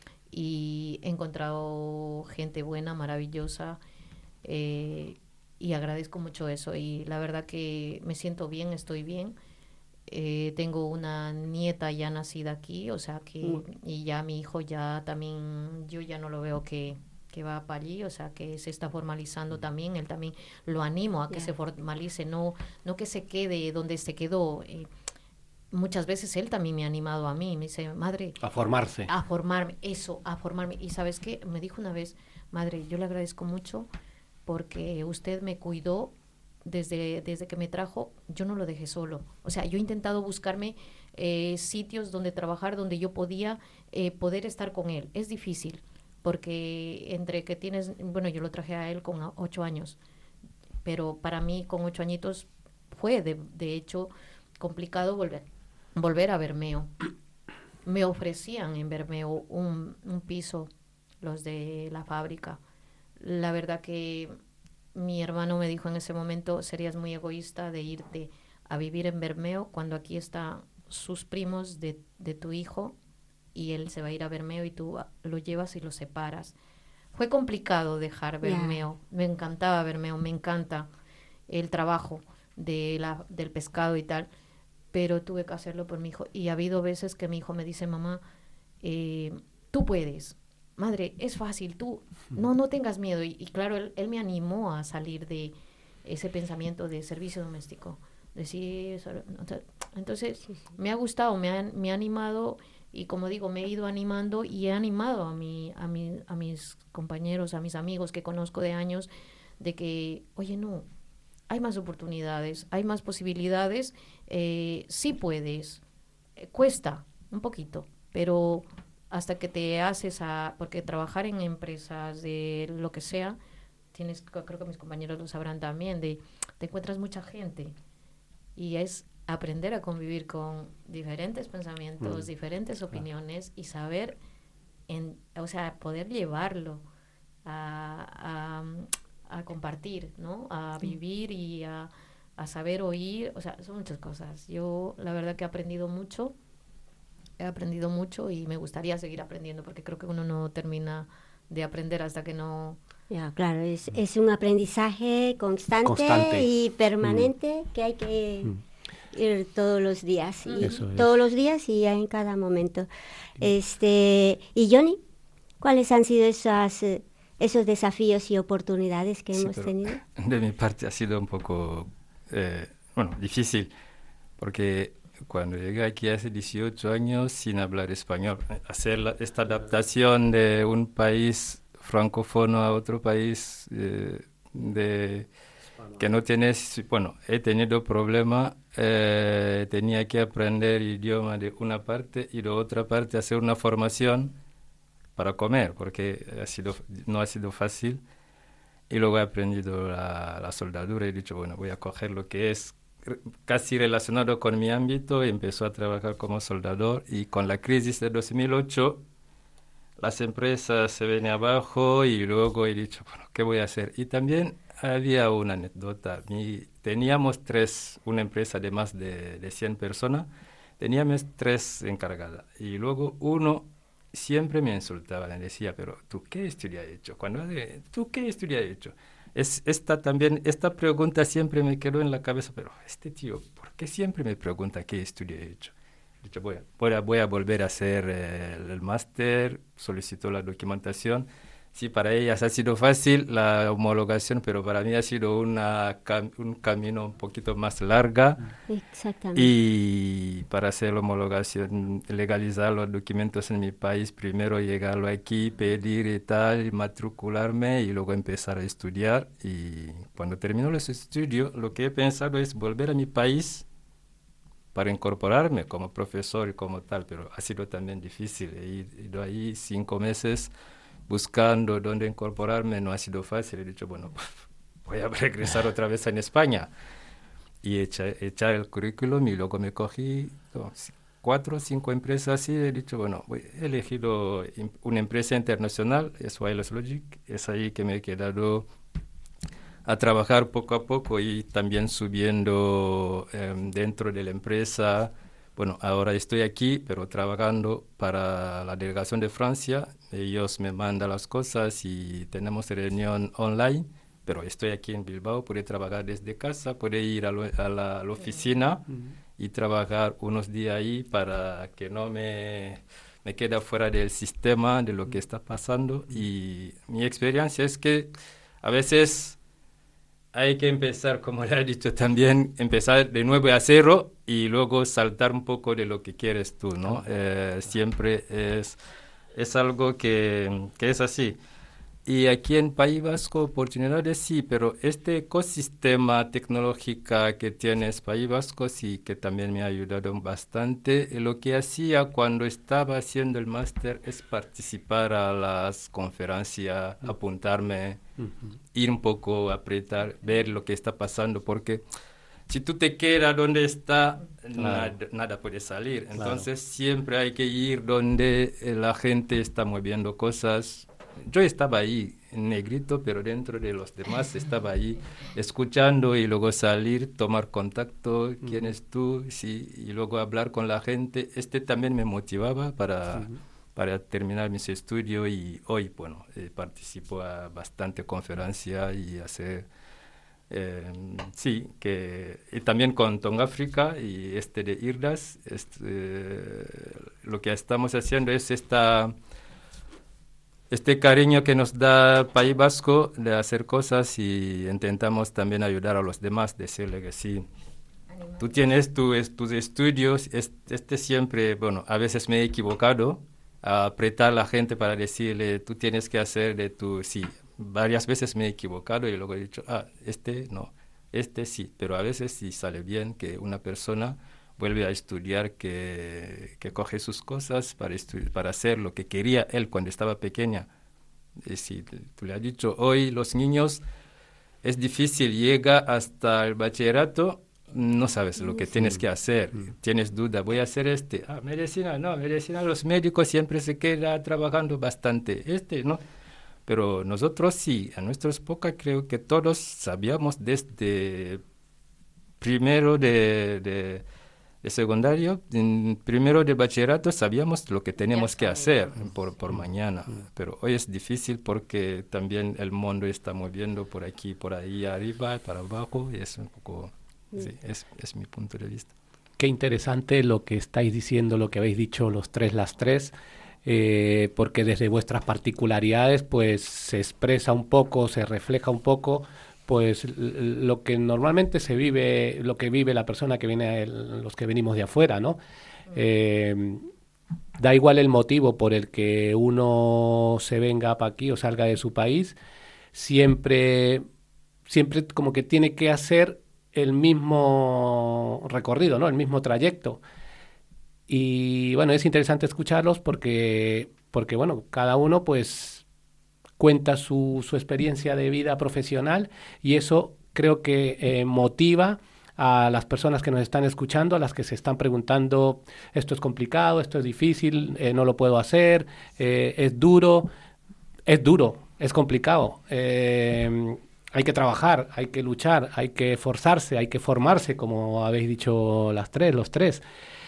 y he encontrado gente buena, maravillosa, eh, y agradezco mucho eso. Y la verdad que me siento bien, estoy bien. Eh, tengo una nieta ya nacida aquí, o sea que, y ya mi hijo ya también, yo ya no lo veo que, que va para allí, o sea que se está formalizando también, él también lo animo a que Ya. se formalice, no, no que se quede donde se quedó. Eh, muchas veces él también me ha animado a mí, me dice, madre, a formarse. a formarme, eso, a formarme. Y ¿sabes qué? Me dijo una vez, madre, yo le agradezco mucho porque usted me cuidó desde, desde que me trajo, yo no lo dejé solo. O sea, yo he intentado buscarme eh, sitios donde trabajar, donde yo podía eh, poder estar con él. Es difícil, porque entre que tienes, bueno, yo lo traje a él con a- ocho años, pero para mí con ocho añitos fue, de, de hecho, complicado volver, volver a Bermeo. Me ofrecían en Bermeo un, un piso, los de la fábrica. La verdad que mi hermano me dijo en ese momento, serías muy egoísta de irte a vivir en Bermeo cuando aquí están sus primos de, de tu hijo y él se va a ir a Bermeo y tú lo llevas y lo separas. Fue complicado dejar Ya. Bermeo. Me encantaba Bermeo, me encanta el trabajo de la, del pescado y tal, pero tuve que hacerlo por mi hijo. Y ha habido veces que mi hijo me dice, mamá, eh, tú puedes. madre, es fácil, tú no, no tengas miedo. Y, y claro, él, él me animó a salir de ese pensamiento de servicio doméstico. Decir, entonces sí, sí. me ha gustado, me ha, me ha animado y como digo, me he ido animando y he animado a, mi, a, mi, a mis compañeros, a mis amigos que conozco de años, de que, oye, no, hay más oportunidades, hay más posibilidades, eh, sí puedes, eh, cuesta un poquito, pero hasta que te haces a, porque trabajar en empresas de lo que sea, tienes, creo que mis compañeros lo sabrán también, de te encuentras mucha gente y es aprender a convivir con diferentes pensamientos, mm. diferentes opiniones y saber, en, o sea, poder llevarlo a, a, a compartir, ¿no? A vivir y a, a saber oír, o sea, son muchas cosas. Yo la verdad que he aprendido mucho, he aprendido mucho y me gustaría seguir aprendiendo porque creo que uno no termina de aprender hasta que no... Ya, claro, es, es un aprendizaje constante, constante. y permanente mm. que hay que mm. ir todos los días, y Eso todos es. los días y en cada momento. Este, y Johnny, ¿cuáles han sido esas, esos desafíos y oportunidades que sí, hemos tenido? De mi parte ha sido un poco, eh, bueno, difícil, porque cuando llegué aquí hace dieciocho años sin hablar español, hacer la, esta adaptación de un país francófono a otro país eh, de que no tienes, bueno, he tenido problema, eh, tenía que aprender idioma de una parte y de otra parte hacer una formación para comer, porque ha sido, no ha sido fácil. Y luego he aprendido la, la soldadura y he dicho, bueno, voy a coger lo que es casi relacionado con mi ámbito, y empezó a trabajar como soldador. Y con la crisis de dos mil ocho, las empresas se ven abajo y luego he dicho, bueno, ¿qué voy a hacer? Y también había una anécdota. Mi, teníamos tres, una empresa de más de, de cien personas, teníamos tres encargadas. Y luego uno siempre me insultaba, me decía, pero ¿tú qué estudio has hecho? Cuando, ¿tú qué estudio has hecho? Es, esta, también, esta pregunta siempre me quedó en la cabeza, pero este tío, ¿por qué siempre me pregunta qué estudio he hecho? He dicho, voy a, voy a, voy a volver a hacer eh, el, el máster, solicitó la documentación. Sí, para ellas ha sido fácil la homologación, pero para mí ha sido una, cam, un camino un poquito más larga. Exactamente. Y para hacer la homologación, legalizar los documentos en mi país, primero llegarlo aquí, pedir y tal, y matricularme y luego empezar a estudiar. Y cuando termino los estudios, lo que he pensado es volver a mi país para incorporarme como profesor y como tal, pero ha sido también difícil. He ido ahí cinco meses buscando dónde incorporarme, no ha sido fácil. He dicho, bueno, voy a regresar otra vez en España. Y echar echa el currículum y luego me cogí no, cuatro o cinco empresas y he dicho, bueno, voy, he elegido una empresa internacional, es Wireless Logic, es ahí que me he quedado a trabajar poco a poco y también subiendo eh, dentro de la empresa. Bueno, ahora estoy aquí, pero trabajando para la delegación de Francia. Ellos me mandan las cosas y tenemos reunión online, pero estoy aquí en Bilbao, puedo trabajar desde casa, puedo ir a, lo, a, la, a la oficina uh-huh. y trabajar unos días ahí para que no me, me quede fuera del sistema de lo que está pasando. Y mi experiencia es que a veces hay que empezar, como le he dicho también, empezar de nuevo a cero y luego saltar un poco de lo que quieres tú, ¿no? Eh, siempre es, es algo que, que es así. Y aquí en País Vasco, oportunidades sí, pero este ecosistema tecnológico que tiene País Vasco sí que también me ha ayudado bastante. Lo que hacía cuando estaba haciendo el máster es participar a las conferencias, uh-huh. apuntarme, uh-huh. ir un poco a apretar, ver lo que está pasando, porque si tú te quedas donde está, claro. nada, nada puede salir. Claro. Entonces siempre hay que ir donde la gente está moviendo cosas. Yo estaba ahí en negrito, pero dentro de los demás estaba ahí escuchando y luego salir, tomar contacto, quién es tú, sí, y luego hablar con la gente. Este también me motivaba para, uh-huh. para terminar mis estudios y hoy, bueno, eh, participo a bastante conferencia y hacer, eh, sí, que y también con Tongáfrica y este de IRDAS, este, eh, lo que estamos haciendo es esta... este cariño que nos da el País Vasco de hacer cosas y intentamos también ayudar a los demás, decirle que sí. Tú tienes tu, tus estudios, este siempre, bueno, a veces me he equivocado, a apretar a la gente para decirle, tú tienes que hacer de tu, sí, varias veces me he equivocado y luego he dicho, ah, este no, este sí, pero a veces sí sale bien que una persona vuelve a estudiar, que, que coge sus cosas para, para hacer lo que quería él cuando estaba pequeña. Y si tú le has dicho, hoy los niños es difícil, llega hasta el bachillerato, no sabes lo que sí. tienes que hacer, sí. tienes duda, voy a hacer este, ah, medicina, no, medicina, los médicos siempre se quedan trabajando bastante, este, ¿no? Pero nosotros sí, a nuestra época creo que todos sabíamos desde primero de, de, de secundario, en primero de bachillerato sabíamos lo que teníamos que hacer por, por mañana, pero hoy es difícil porque también el mundo está moviendo por aquí, por ahí, arriba, para abajo, y es un poco... Sí, es, es mi punto de vista. Qué interesante lo que estáis diciendo, lo que habéis dicho los tres, las tres, eh, porque desde vuestras particularidades pues se expresa un poco, se refleja un poco pues lo que normalmente se vive, lo que vive la persona que viene, el, los que venimos de afuera, ¿no? Eh, da igual el motivo por el que uno se venga para aquí o salga de su país, siempre, siempre como que tiene que hacer el mismo recorrido, ¿no? El mismo trayecto. Y bueno, es interesante escucharlos porque, porque bueno, cada uno pues cuenta su, su experiencia de vida profesional y eso creo que eh, motiva a las personas que nos están escuchando, a las que se están preguntando, esto es complicado, esto es difícil, eh, no lo puedo hacer, eh, es duro, es duro, es complicado, eh, hay que trabajar, hay que luchar, hay que esforzarse, hay que formarse, como habéis dicho las tres, los tres.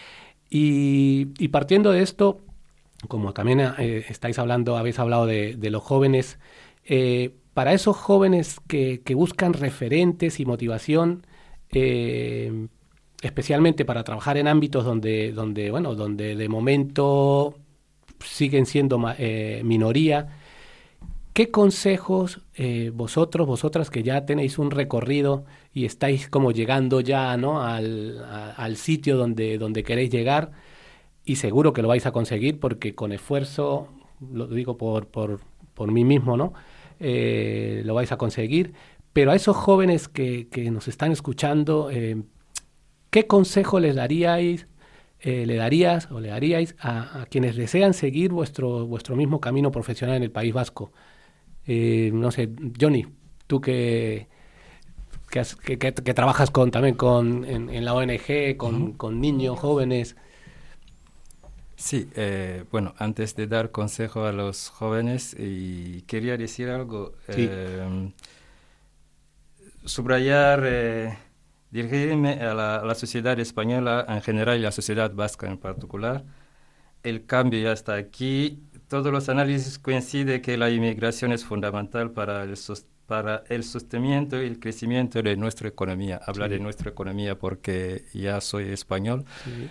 Y, y partiendo de esto, como también eh, estáis hablando, habéis hablado de, de los jóvenes, eh, para esos jóvenes que, que buscan referentes y motivación, eh, especialmente para trabajar en ámbitos donde, donde, bueno, donde de momento siguen siendo eh, minoría, ¿qué consejos eh, vosotros, vosotras que ya tenéis un recorrido y estáis como llegando ya, ¿no? al, a, al sitio donde, donde queréis llegar, y seguro que lo vais a conseguir porque con esfuerzo, lo digo por, por, por mí mismo, ¿no? Eh, lo vais a conseguir, pero a esos jóvenes que, que nos están escuchando, eh, ¿qué consejo les daríais, eh, le darías o le daríais a, a quienes desean seguir vuestro, vuestro mismo camino profesional en el País Vasco? Eh, no sé, Johnny, tú que, que, has, que, que, que trabajas con, también con, en, en la O N G, con, uh-huh. con niños, jóvenes. Sí, eh, bueno, antes de dar consejo a los jóvenes, y quería decir algo, sí. eh, subrayar, eh, dirigirme a la, a la sociedad española en general y la sociedad vasca en particular. El cambio ya está aquí. Todos los análisis coinciden que la inmigración es fundamental para el, para el sostenimiento y el crecimiento de nuestra economía. Hablar sí. de nuestra economía porque ya soy español. Sí.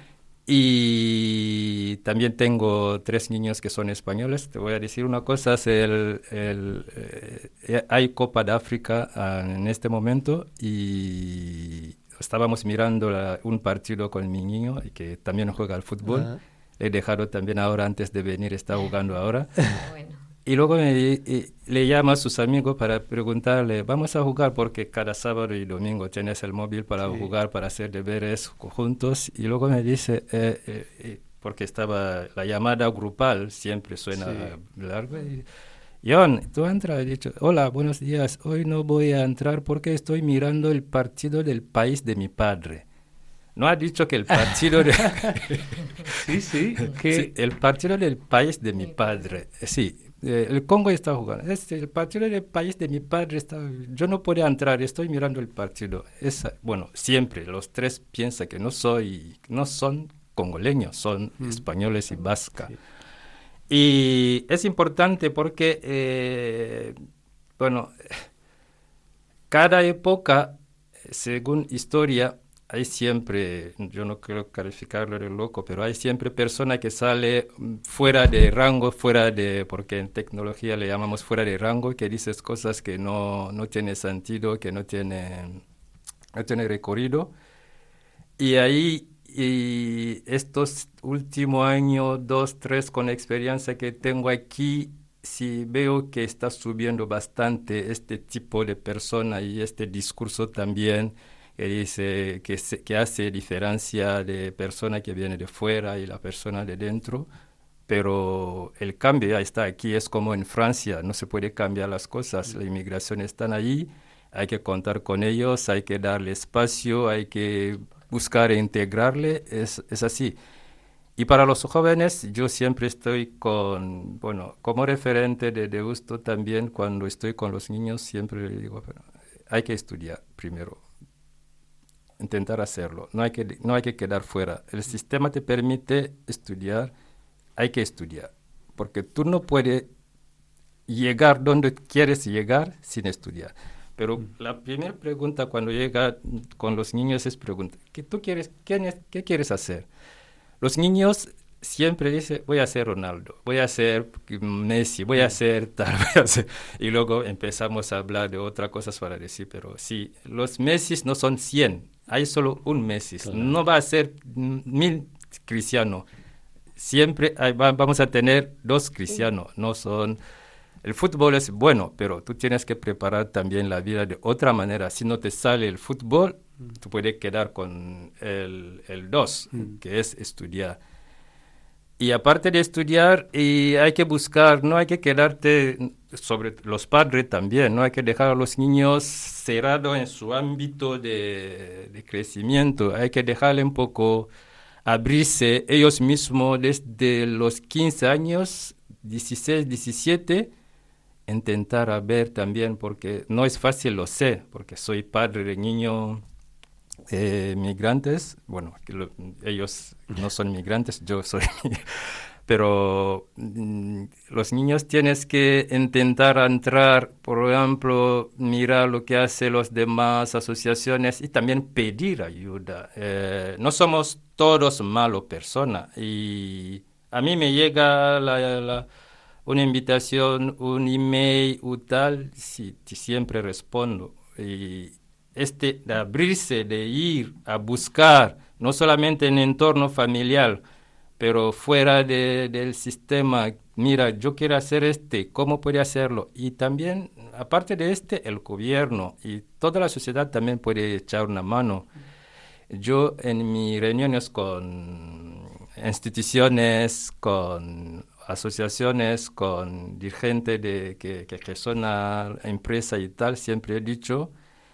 Y también tengo tres niños que son españoles. Te voy a decir una cosa, es el, el, eh, hay Copa de África uh, en este momento y estábamos mirando la, un partido con mi niño que también juega al fútbol. Uh-huh. Le he dejado también ahora, antes de venir, está jugando ahora. Bueno. Y luego me, y, le llama a sus amigos para preguntarle, vamos a jugar porque cada sábado y domingo tienes el móvil para sí. jugar, para hacer deberes juntos. Y luego me dice, eh, eh, eh, porque estaba la llamada grupal, siempre suena sí. largo. Y, John, tú entras, he dicho, hola, buenos días, hoy no voy a entrar porque estoy mirando el partido del país de mi padre. No ha dicho que el partido de... sí, sí, que... sí, el partido del país de mi padre, sí. Eh, el Congo está jugando. Este, el partido del país de mi padre está... Yo no podía entrar, estoy mirando el partido. Esa, bueno, siempre los tres piensan que no soy, no son congoleños, son mm. españoles y vasca. Sí. Y es importante porque, eh, bueno, cada época, según historia, hay siempre, yo no quiero calificarlo de loco, pero hay siempre persona que sale fuera de rango, fuera de, porque en tecnología le llamamos fuera de rango, que dices cosas que no, no tienen sentido, que no tienen, no tienen recorrido. Y ahí, y estos últimos años, dos, tres, con la experiencia que tengo aquí, sí veo que está subiendo bastante este tipo de persona y este discurso también, que dice que, se, que hace diferencia de persona que viene de fuera y la persona de dentro, pero el cambio ya está aquí, es como en Francia, no se puede cambiar las cosas, la inmigración están ahí, hay que contar con ellos, hay que darle espacio, hay que buscar e integrarle, es, es así. Y para los jóvenes, yo siempre estoy con, bueno, como referente de Deusto también, cuando estoy con los niños, siempre les digo, bueno, hay que estudiar primero. Intentar hacerlo, no hay que, no hay que quedar fuera. El sistema te permite estudiar, hay que estudiar, porque tú no puedes llegar donde quieres llegar sin estudiar. Pero mm. la primera pregunta cuando llega con los niños es pregunta, ¿qué tú quieres, qué, qué quieres hacer? Los niños siempre dicen, voy a ser Ronaldo, voy a ser Messi, voy a ser tal, voy a hacer... y luego empezamos a hablar de otras cosas para decir, pero sí, los Messi no son cien, hay solo un Messi, claro. No va a ser mil cristianos, siempre hay, va, vamos a tener dos cristianos, no son... El fútbol es bueno, pero tú tienes que preparar también la vida de otra manera, si no te sale el fútbol, mm. tú puedes quedar con el, el dos, mm. que es estudiar. Y aparte de estudiar, y hay que buscar, no hay que quedarte, sobre los padres también, no hay que dejar a los niños cerrados en su ámbito de, de crecimiento, hay que dejarle un poco abrirse ellos mismos desde los quince años, dieciséis, diecisiete, intentar a ver también, porque no es fácil, lo sé, porque soy padre de niños eh, migrantes, bueno, que lo, ellos no son migrantes, yo soy, pero mm, los niños tienes que intentar entrar, por ejemplo, mirar lo que hacen las demás asociaciones y también pedir ayuda. Eh, no somos todos malos personas y a mí me llega la, la, una invitación, un email o tal, sí, siempre respondo. Y este de abrirse, de ir a buscar, no solamente en el entorno familiar, pero fuera de, del sistema, mira, yo quiero hacer este, ¿cómo puede hacerlo? Y también, aparte de este, el gobierno y toda la sociedad también puede echar una mano. Yo en mis reuniones con instituciones, con asociaciones, con dirigentes de, que, que, que son una empresa y tal, siempre he dicho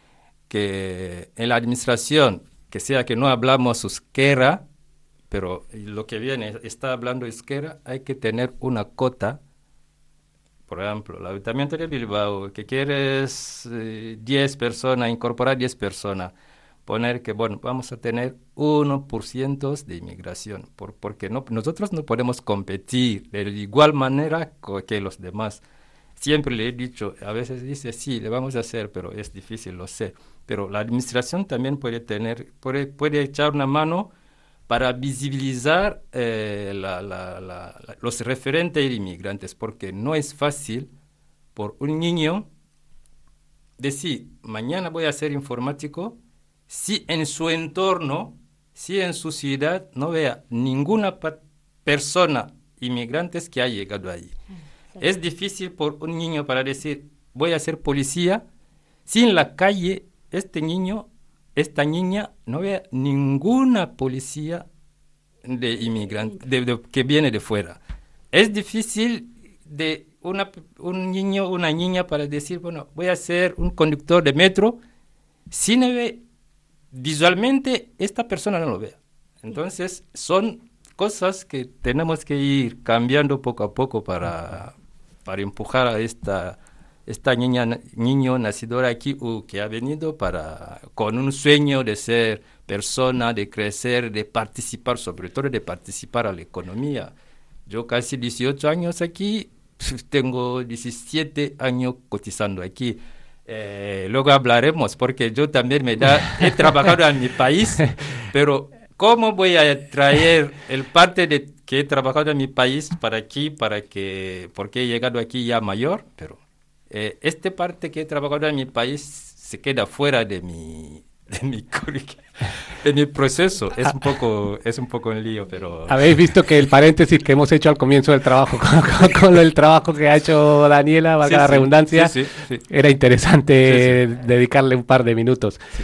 que en la administración, que sea que no hablamos euskera, pero lo que viene está hablando euskera, hay que tener una cota. Por ejemplo, el Ayuntamiento de Bilbao, que quieres eh, diez personas, incorporar diez personas, poner que, bueno, vamos a tener uno por ciento de inmigración, por, porque no, nosotros no podemos competir de igual manera que los demás. Siempre le he dicho, a veces dice, sí, le vamos a hacer, pero es difícil, lo sé. Pero la administración también puede tener, puede, puede echar una mano para visibilizar eh, la, la, la, la, los referentes de inmigrantes, porque no es fácil por un niño decir, mañana voy a ser informático, si en su entorno, si en su ciudad no vea ninguna persona inmigrante que ha llegado ahí. Sí. Es difícil por un niño para decir, voy a ser policía, si en la calle este niño, esta niña no vea ninguna policía de inmigrante, de, de, que viene de fuera. Es difícil de una, un niño, una niña para decir, bueno, voy a ser un conductor de metro, si no ve visualmente, esta persona no lo vea. Entonces, son cosas que tenemos que ir cambiando poco a poco para, para empujar a esta, esta niña, niño nacido aquí o que ha venido para, con un sueño de ser persona, de crecer, de participar, sobre todo de participar a la economía. Yo casi dieciocho años aquí, tengo diecisiete años cotizando aquí. Eh, luego hablaremos, porque yo también me da, he trabajado en mi país, pero ¿cómo voy a traer el parte de que he trabajado en mi país para aquí, para que, porque he llegado aquí ya mayor? Pero eh, este parte que he trabajado en mi país se queda fuera de mi, de mi currículum, de mi proceso. Es un poco, es un poco un lío, pero... Habéis visto que el paréntesis que hemos hecho al comienzo del trabajo, con, con, con el trabajo que ha hecho Daniela, valga Sí, la sí, redundancia, sí, sí, sí. era interesante Sí, sí. dedicarle un par de minutos. Sí.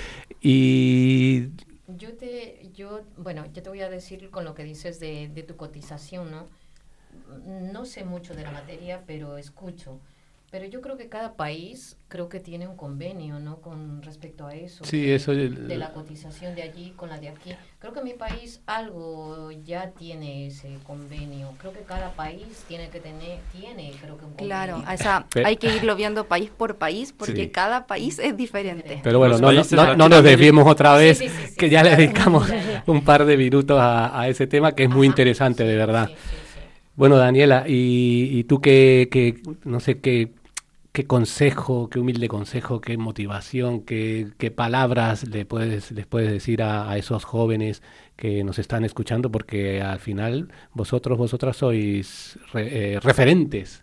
Y Yo te, yo, bueno, yo te voy a decir con lo que dices de, de tu cotización, ¿no? No sé mucho de la materia, pero escucho. Pero yo creo que cada país creo que tiene un convenio, ¿no? Con respecto a eso. sí, de, eso... de la cotización de allí con la de aquí. Creo que mi país algo ya tiene ese convenio. Creo que cada país tiene que tener, tiene creo que un convenio. Claro, o sea, Pe- hay que irlo viendo país por país porque Sí. cada país es diferente. Pero bueno, Los no, no, países no, no nos latinoamericanos- desviemos otra vez, Sí, sí, sí, sí, que sí, ya le claro. dedicamos Ya, ya. un par de minutos a, a ese tema que es muy Ajá, interesante, sí, de verdad. sí, sí, sí. Bueno, Daniela, y, y tú qué, qué, no sé, qué, qué consejo, qué humilde consejo, qué motivación, qué, qué palabras le puedes, les puedes decir a, a esos jóvenes que nos están escuchando, porque al final vosotros, vosotras sois re- eh, referentes.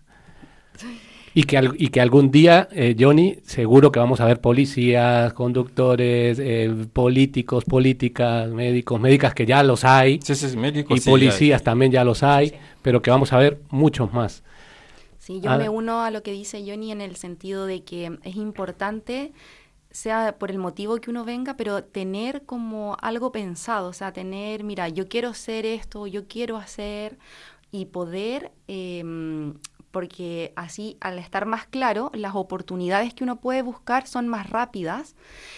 Y que, al- y que algún día, eh, Johnny, seguro que vamos a ver policías, conductores, eh, políticos, políticas, médicos, médicas, que ya los hay, Sí, sí, médicos, y sí, policías ya- también ya los hay, Sí. pero que vamos a ver muchos más. Sí, yo Ah. me uno a lo que dice Johnny en el sentido de que es importante, sea por el motivo que uno venga, pero tener como algo pensado, o sea, tener, mira, yo quiero hacer esto, yo quiero hacer, y poder, eh, porque así al estar más claro, las oportunidades que uno puede buscar son más rápidas.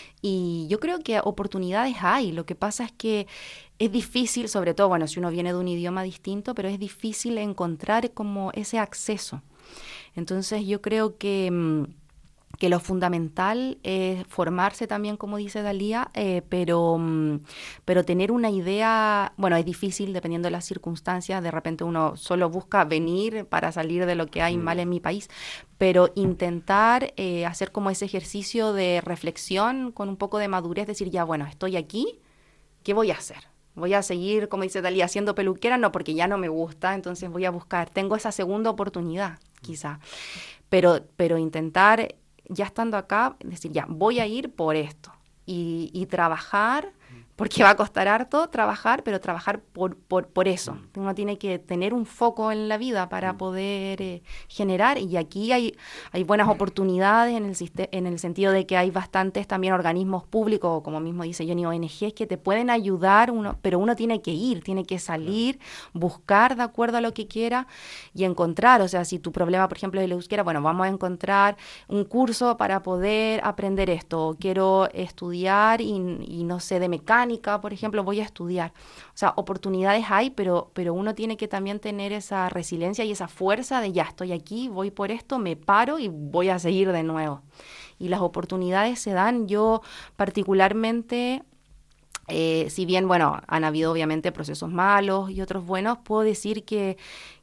Y yo creo que oportunidades hay, lo que pasa es que es difícil, sobre todo, bueno, si uno viene de un idioma distinto, pero es difícil encontrar como ese acceso. Entonces yo creo que, mm, que lo fundamental es formarse también, como dice Dalía, eh, pero, mm, pero tener una idea, bueno, es difícil dependiendo de las circunstancias, de repente uno solo busca venir para salir de lo que hay mal en mi país, pero intentar eh, hacer como ese ejercicio de reflexión con un poco de madurez, decir, ya, bueno, estoy aquí, ¿qué voy a hacer? Voy a seguir, como dice Dalí, haciendo peluquera, no, porque ya no me gusta, entonces voy a buscar, tengo esa segunda oportunidad, quizá, pero, pero intentar, ya estando acá, decir, ya, voy a ir por esto, y, y trabajar, porque va a costar harto trabajar, pero trabajar por, por, por eso. Uno tiene que tener un foco en la vida para poder eh, generar, y aquí hay, hay buenas oportunidades en el, siste- en el sentido de que hay bastantes también organismos públicos, como mismo dice Johnny, O N Ges, que te pueden ayudar, uno, pero uno tiene que ir, tiene que salir, buscar de acuerdo a lo que quiera y encontrar, o sea, si tu problema, por ejemplo, es el euskera, bueno, vamos a encontrar un curso para poder aprender esto, o quiero estudiar y, y no sé, de mecánica, por ejemplo, voy a estudiar. O sea, oportunidades hay, pero, pero uno tiene que también tener esa resiliencia y esa fuerza de ya estoy aquí, voy por esto, me paro y voy a seguir de nuevo. Y las oportunidades se dan. Yo particularmente, eh, si bien, bueno, han habido obviamente procesos malos y otros buenos, puedo decir que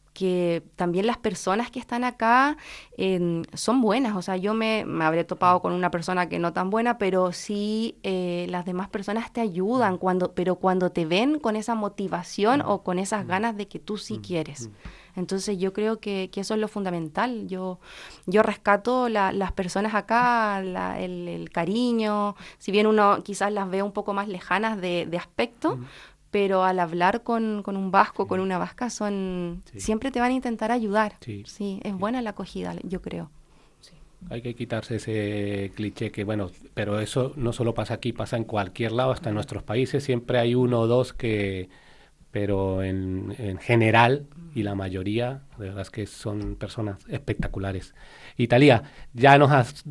que también las personas que están acá eh, son buenas, o sea, yo me, me habré topado con una persona que no tan buena, pero sí eh, las demás personas te ayudan, cuando, pero cuando te ven con esa motivación o con esas ganas de que tú sí quieres. Entonces yo creo que, que eso es lo fundamental. Yo, yo rescato la, las personas acá, la, el, el cariño, si bien uno quizás las ve un poco más lejanas de, de aspecto, mm. pero al hablar con, con un vasco, sí. con una vasca, son sí. siempre te van a intentar ayudar. Sí, sí es sí. buena la acogida, yo creo. Sí. Hay que quitarse ese cliché que, bueno, pero eso no solo pasa aquí, pasa en cualquier lado, hasta en nuestros países. Siempre hay uno o dos que, pero en, en general, y la mayoría, de verdad es que son personas espectaculares. Y Talía, ya nos has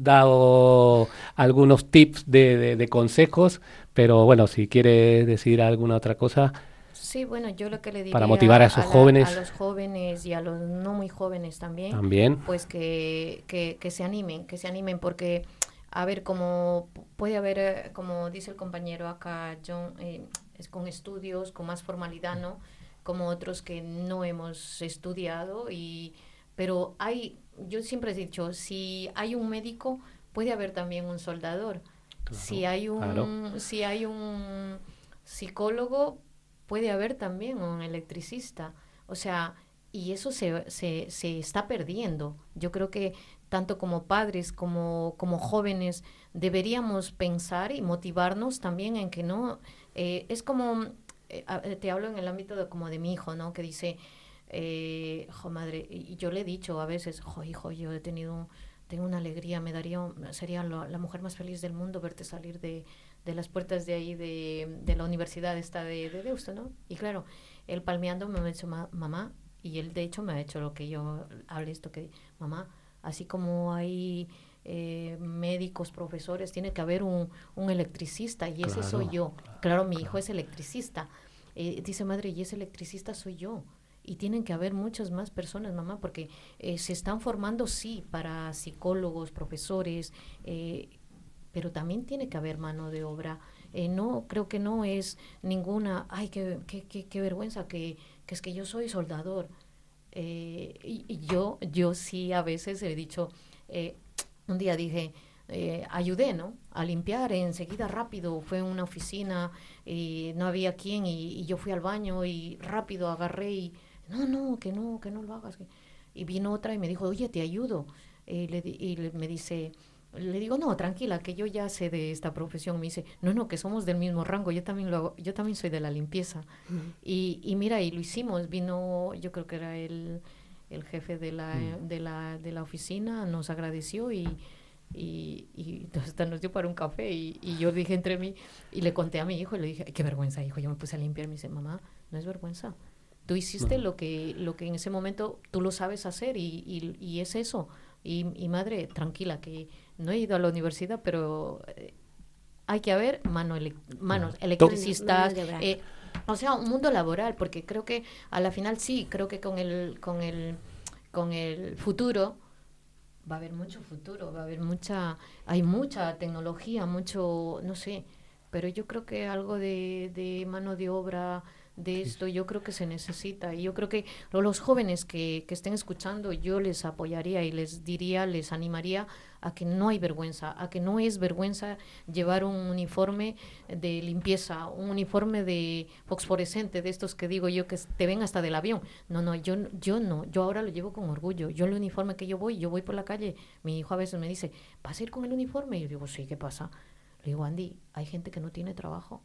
dado algunos tips de, de, de consejos, pero bueno, si quieres decir alguna otra cosa. Sí, bueno, yo lo que le diría para motivar a esos a la, jóvenes. A los jóvenes y a los no muy jóvenes también. También. Pues que, que, que se animen, que se animen, porque, a ver, como puede haber, como dice el compañero acá, John, eh, es con estudios, con más formalidad, ¿no? Como otros que no hemos estudiado, y pero hay, yo siempre he dicho, si hay un médico, puede haber también un soldador. Claro, si hay un claro. si hay un psicólogo, puede haber también un electricista. O sea, y eso se, se, se está perdiendo. Yo creo que tanto como padres como, como jóvenes deberíamos pensar y motivarnos también en que no, eh, es como, eh, te hablo en el ámbito de, como de mi hijo, ¿no? Que dice, eh, jo madre, y yo le he dicho a veces, jo hijo, yo he tenido, tengo una alegría, me daría, sería la, la mujer más feliz del mundo verte salir de, de las puertas de ahí, de, de la universidad esta de, de Deusto, ¿no? Y claro, él palmeando me ha dicho, mamá, y él de hecho me ha hecho lo que yo hablé esto, que mamá, así como hay eh, médicos, profesores, tiene que haber un, un electricista, y claro, ese soy yo. Claro, mi claro. hijo es electricista. Eh, dice, madre, y ese electricista soy yo. Y tienen que haber muchas más personas, mamá, porque eh, se están formando, sí, para psicólogos, profesores, eh, pero también tiene que haber mano de obra. Eh, no, creo que no es ninguna, ay, qué, qué, qué, qué vergüenza, que, que es que yo soy soldador. Eh, y, y yo, yo sí a veces he dicho, eh, un día dije, eh, ayudé, ¿no? A limpiar enseguida rápido, fue en una oficina y no había quien y, y yo fui al baño y rápido agarré y, no, no, que no, que no lo hagas. Y vino otra y me dijo, oye, te ayudo. Y, le, y le, me dice, le digo, no, tranquila, que yo ya sé de esta profesión. Me dice, no, no, que somos del mismo rango, yo también lo hago, yo también soy de la limpieza. Uh-huh. y, y mira, y lo hicimos, vino, yo creo que era el, el jefe de la, uh-huh. de, la, de la oficina, nos agradeció y, y, y hasta nos dio para un café. Y, y yo dije entre mí, y le conté a mi hijo, y le dije, qué vergüenza, hijo, yo me puse a limpiar. Me dice, mamá, no es vergüenza. Tú hiciste uh-huh. lo que lo que en ese momento tú lo sabes hacer y, y, y es eso. Y, y madre, tranquila, que no he ido a la universidad, pero eh, hay que haber mano ele- manos, no. electricistas, mano, mano eh, o sea, un mundo laboral, porque creo que a la final sí, creo que con el, con el, con el futuro va a haber mucho futuro, va a haber mucha, hay mucha tecnología, mucho, no sé, pero yo creo que algo de, de mano de obra de esto yo creo que se necesita, y yo creo que los jóvenes que, que estén escuchando, yo les apoyaría y les diría, les animaría a que no hay vergüenza, a que no es vergüenza llevar un uniforme de limpieza, un uniforme de fosforescente, de estos que digo yo que te ven hasta del avión. No, no, yo, yo no, yo ahora lo llevo con orgullo. Yo el uniforme que yo voy, yo voy por la calle, mi hijo a veces me dice, ¿vas a ir con el uniforme? Y yo digo, sí, ¿qué pasa? Le digo, Andy, hay gente que no tiene trabajo.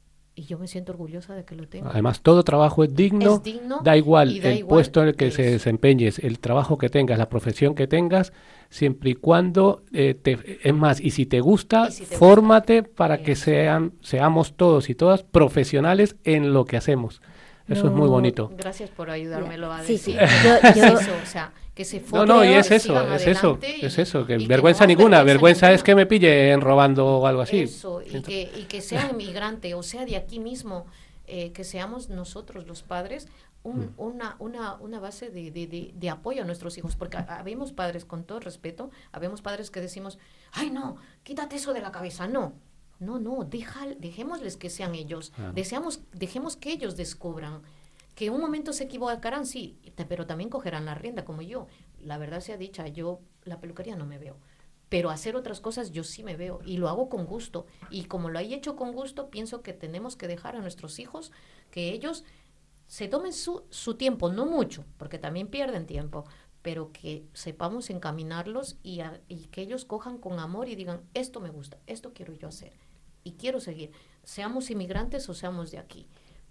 Y yo me siento orgullosa de que lo tenga. Además, todo trabajo es digno, es digno da igual da el igual puesto en el que es. se desempeñes, el trabajo que tengas, la profesión que tengas, siempre y cuando, eh, te, es más, y si te gusta, si te fórmate gusta. para es. que sean, seamos todos y todas profesionales en lo que hacemos. Eso no, es muy bonito. Gracias por ayudármelo a sí, decir. Sí, yo, yo, es eso, o sea, que se no, no, y es eso, es eso, y, es eso, que y vergüenza que no ninguna, vergüenza vergüenza ninguna. es que me pillen robando o algo así. Eso, y que, y que sea inmigrante, o sea, de aquí mismo, eh, que seamos nosotros los padres un, mm. una, una, una base de, de, de, de apoyo a nuestros hijos, porque habemos padres, con todo respeto, habemos padres que decimos, ay no, quítate eso de la cabeza, no. No, no, deja, dejémosles que sean ellos, claro. Deseamos, dejemos que ellos descubran. Que un momento se equivocarán, sí, pero también cogerán la rienda, como yo. La verdad sea dicha, yo la peluquería no me veo. Pero hacer otras cosas yo sí me veo y lo hago con gusto. Y como lo he hecho con gusto, pienso que tenemos que dejar a nuestros hijos que ellos se tomen su, su tiempo, no mucho, porque también pierden tiempo, pero que sepamos encaminarlos y, a, y que ellos cojan con amor y digan, esto me gusta, esto quiero yo hacer y quiero seguir. Seamos inmigrantes o seamos de aquí.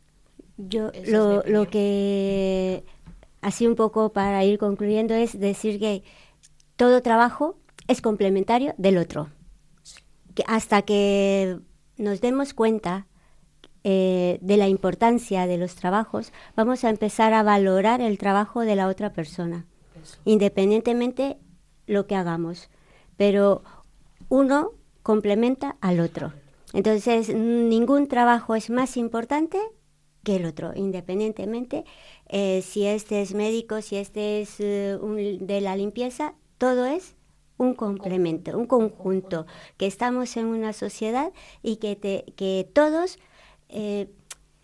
Yo lo, lo que, así un poco para ir concluyendo, es decir que todo trabajo es complementario del otro. Que hasta que nos demos cuenta eh, de la importancia de los trabajos, vamos a empezar a valorar el trabajo de la otra persona, Eso. independientemente lo que hagamos. Pero uno complementa al otro. Entonces, ningún trabajo es más importante que el otro, independientemente eh, si este es médico, si este es uh, un, de la limpieza, todo es un complemento, un conjunto, que estamos en una sociedad y que, te, que todos eh,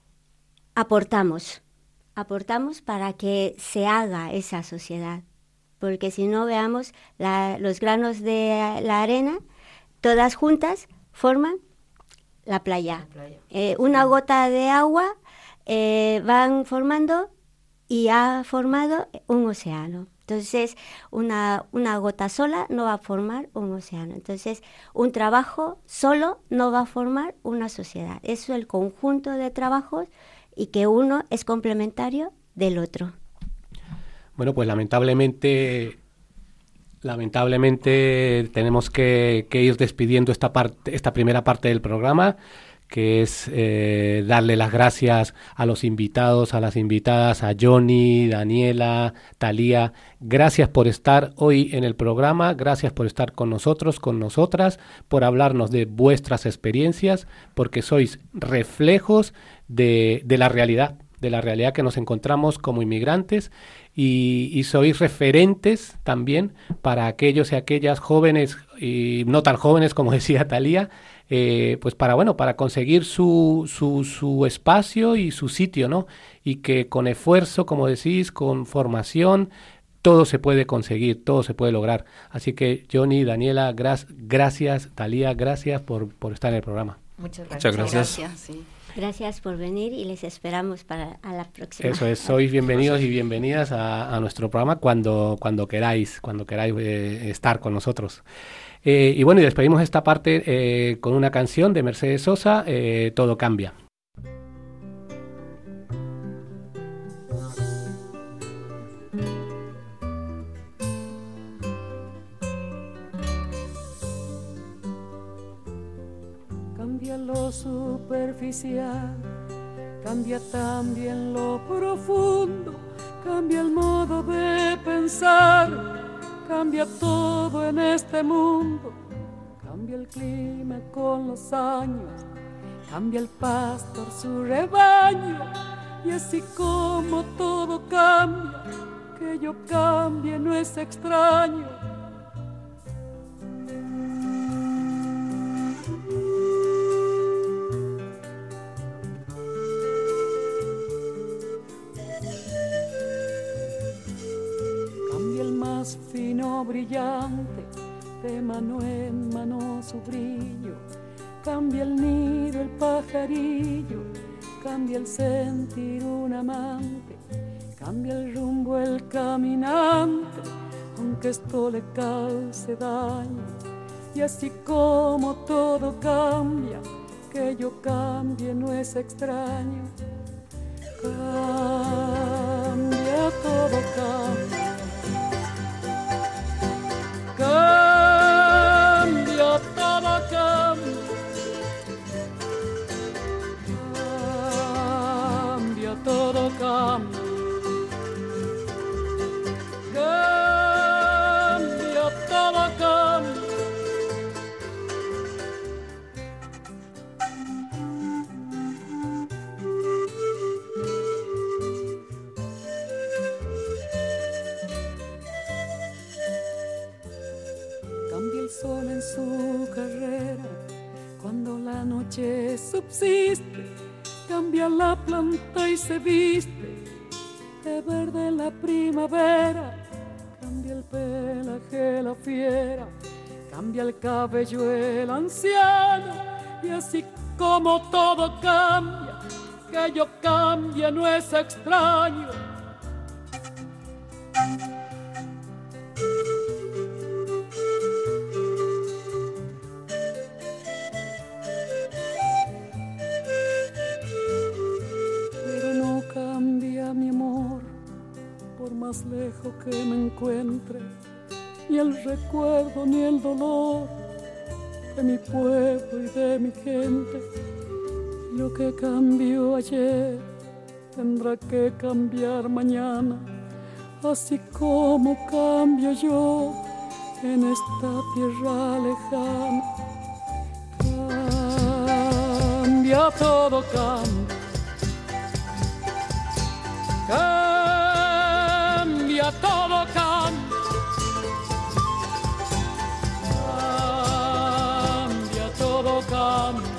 aportamos, aportamos para que se haga esa sociedad. porque si no, veamos, la, los granos de la arena, todas juntas, forman la playa. La playa. Eh, una gota de agua eh, van formando y ha formado un océano. Entonces, una, una gota sola no va a formar un océano. Entonces, un trabajo solo no va a formar una sociedad. Eso es el conjunto de trabajos y que uno es complementario del otro. Bueno, pues lamentablemente, lamentablemente tenemos que, que ir despidiendo esta parte, esta primera parte del programa, que es eh, darle las gracias a los invitados, a las invitadas, a Johnny, Daniela, Talía. Gracias por estar hoy en el programa, gracias por estar con nosotros, con nosotras, por hablarnos de vuestras experiencias, porque sois reflejos de, de la realidad, de la realidad que nos encontramos como inmigrantes y, y sois referentes también para aquellos y aquellas jóvenes y no tan jóvenes, como decía Talía, Eh, pues para bueno para conseguir su, su, su espacio y su sitio, ¿no? Y que con esfuerzo, como decís, con formación, todo se puede conseguir, todo se puede lograr. Así que Johnny, Daniela, gra- gracias, Talía, gracias por, por estar en el programa. Muchas gracias. Muchas gracias. Gracias, sí. Gracias por venir y les esperamos para a la próxima. Eso es, sois bienvenidos y bienvenidas a, a nuestro programa cuando, cuando queráis, cuando queráis eh, estar con nosotros. Eh, y bueno, y despedimos esta parte eh, con una canción de Mercedes Sosa, eh, Todo cambia. Cambia lo superficial, cambia también lo profundo, cambia el modo de pensar. Cambia todo en este mundo, cambia el clima con los años, cambia el pastor su rebaño, y así como todo cambia, que yo cambie no es extraño. Fino brillante, de mano en mano su brillo, cambia el nido el pajarillo, cambia el sentir un amante, cambia el rumbo el caminante, aunque esto le cause daño. Y así como todo cambia, que yo cambie no es extraño. Cambia, todo cambia. Cambia, todo cambia. Cambia, todo cambia. Cambia, todo cambia. Sol en su carrera, cuando la noche subsiste, cambia la planta y se viste de verde la primavera, cambia el pelaje la fiera, cambia el cabello el anciano, y así como todo cambia, que yo cambie no es extraño. Más lejos que me encuentre, ni el recuerdo ni el dolor de mi pueblo y de mi gente. Lo que cambió ayer tendrá que cambiar mañana, así como cambio yo en esta tierra lejana. Cambia, todo cambia. Cambia, todo cambia. Cambia, todo cambia.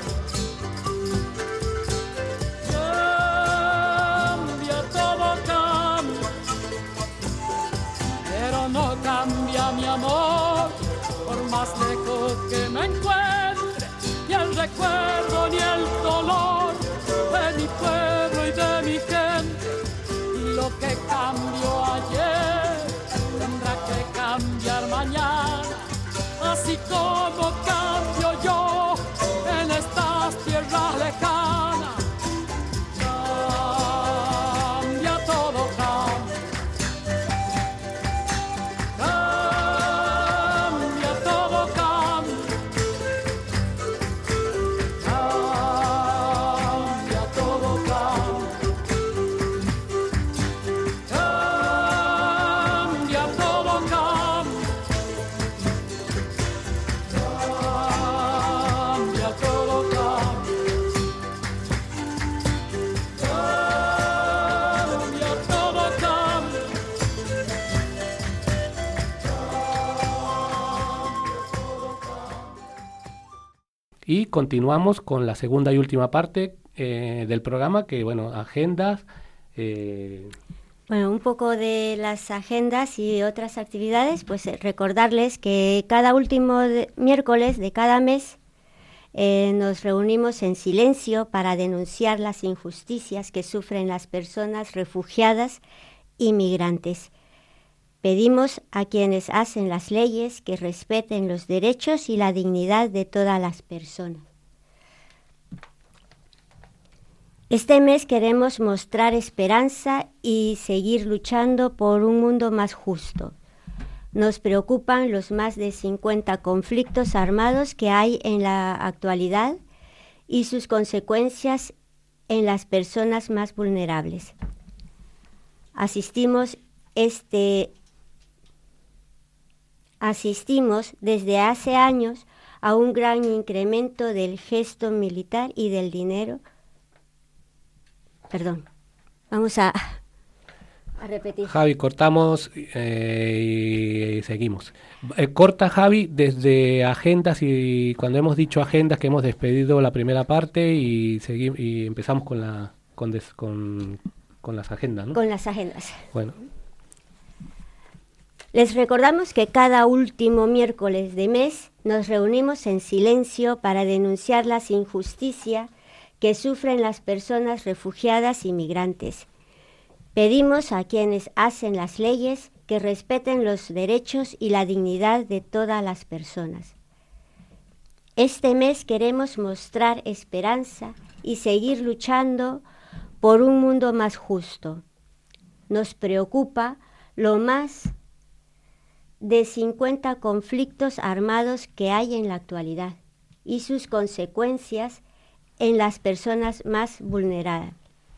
Cambia, todo cambia. Pero no no cambia mi amor, por más lejos que me encuentre, ni el recuerdo ni el dolor de mi pueblo y de mi gente. Y lo que cambió ayer tendrá que cambiar mañana, así como cambio yo en estas tierras lejanas. Cambia todo, cambia. Cambia todo, cambia. Cambia todo, cambia. Cambia todo, cambia. Cambia todo, cambia. Cambia todo, cambia. Y continuamos con la segunda y última parte eh, del programa, que bueno, agendas. Eh, Bueno, un poco de las agendas y otras actividades, pues eh, recordarles que cada último de- miércoles de cada mes eh, nos reunimos en silencio para denunciar las injusticias que sufren las personas refugiadas y migrantes. Pedimos a quienes hacen las leyes que respeten los derechos y la dignidad de todas las personas. Este mes queremos mostrar esperanza y seguir luchando por un mundo más justo. Nos preocupan los más de cincuenta conflictos armados que hay en la actualidad y sus consecuencias en las personas más vulnerables. Asistimos este Asistimos desde hace años a un gran incremento del gesto militar y del dinero. Perdón, vamos a, a repetir. Javi, cortamos eh, y seguimos. Eh, corta, Javi, desde agendas, y cuando hemos dicho agendas que hemos despedido la primera parte y, seguimos, y empezamos con, la, con, des, con, con las agendas, ¿no? Con las agendas. Bueno. Les recordamos que cada último miércoles de mes nos reunimos en silencio para denunciar las injusticias que sufren las personas refugiadas y migrantes. Pedimos a quienes hacen las leyes que respeten los derechos y la dignidad de todas las personas. Este mes queremos mostrar esperanza y seguir luchando por un mundo más justo. Nos preocupa lo más de cincuenta conflictos armados que hay en la actualidad y sus consecuencias en las personas más vulneradas.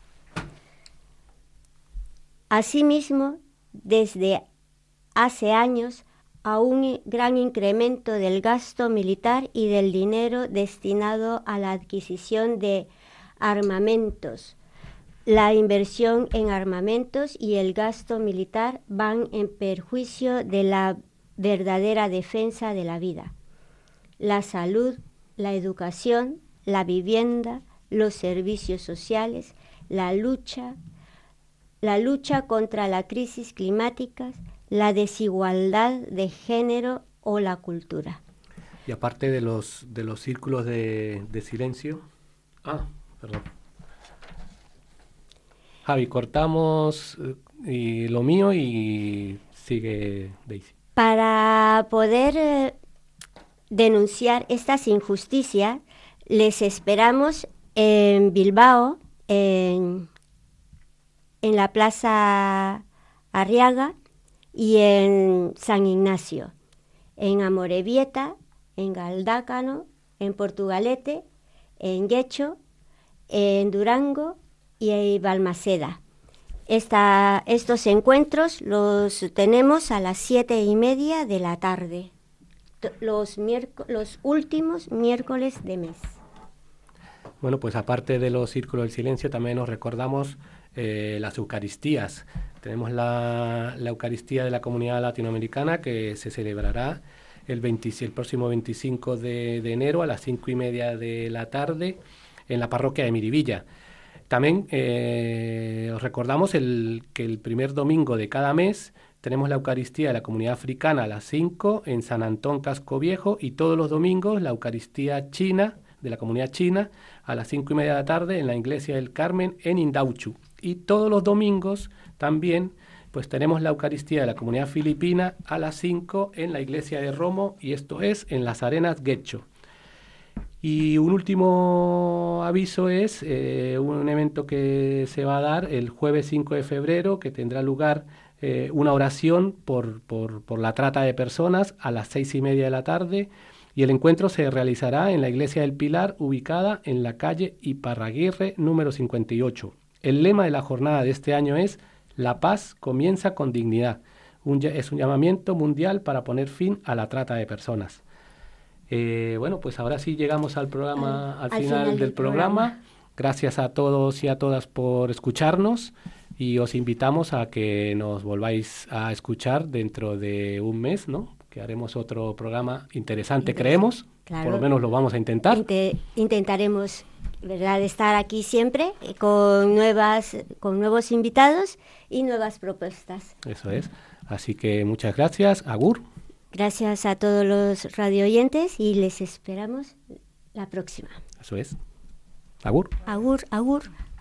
Asimismo, desde hace años, a un gran incremento del gasto militar y del dinero destinado a la adquisición de armamentos. La inversión en armamentos y el gasto militar van en perjuicio de la verdadera defensa de la vida, la salud, la educación, la vivienda, los servicios sociales, la lucha, la lucha contra la crisis climática, la desigualdad de género o la cultura. Y aparte de los de los círculos de, de silencio. Ah, perdón. Javi, cortamos eh, y lo mío y sigue Daisy. Para poder eh, denunciar estas injusticias, les esperamos en Bilbao, en, en la Plaza Arriaga y en San Ignacio, en Amorebieta, en Galdácano, en Portugalete, en Guecho, en Durango y en Balmaseda. Esta, estos encuentros los tenemos a las siete y media de la tarde, los, los últimos miércoles de mes. Bueno, pues aparte de los círculos del silencio, también nos recordamos eh, las Eucaristías. Tenemos la, la Eucaristía de la Comunidad Latinoamericana, que se celebrará el, veinte, el próximo veinticinco de, de enero a las cinco y media de la tarde en la parroquia de Miribilla. También eh, os recordamos el, que el primer domingo de cada mes tenemos la Eucaristía de la Comunidad Africana a las cinco en San Antón Casco Viejo, y todos los domingos la Eucaristía china de la Comunidad China a las cinco y media de la tarde en la Iglesia del Carmen en Indauchu. Y todos los domingos también pues tenemos la Eucaristía de la Comunidad Filipina a las cinco en la Iglesia de Romo, y esto es en Las Arenas, Guecho. Y un último aviso es eh, un evento que se va a dar el jueves cinco de febrero, que tendrá lugar eh, una oración por, por, por la trata de personas a las seis y media de la tarde, y el encuentro se realizará en la Iglesia del Pilar, ubicada en la calle Iparraguirre número cincuenta y ocho. El lema de la jornada de este año es «La paz comienza con dignidad». Un, es un llamamiento mundial para poner fin a la trata de personas. Eh, bueno, pues ahora sí llegamos al programa, al, al final, final del, del programa. programa. Gracias a todos y a todas por escucharnos, y os invitamos a que nos volváis a escuchar dentro de un mes, ¿no? Que haremos otro programa interesante, creemos. Claro. Por lo menos lo vamos a intentar. Inte- intentaremos, ¿verdad?, estar aquí siempre con nuevas, con nuevos invitados y nuevas propuestas. Eso es. Así que muchas gracias. Agur. Gracias a todos los radioyentes y les esperamos la próxima. Eso es. Agur. Agur, agur.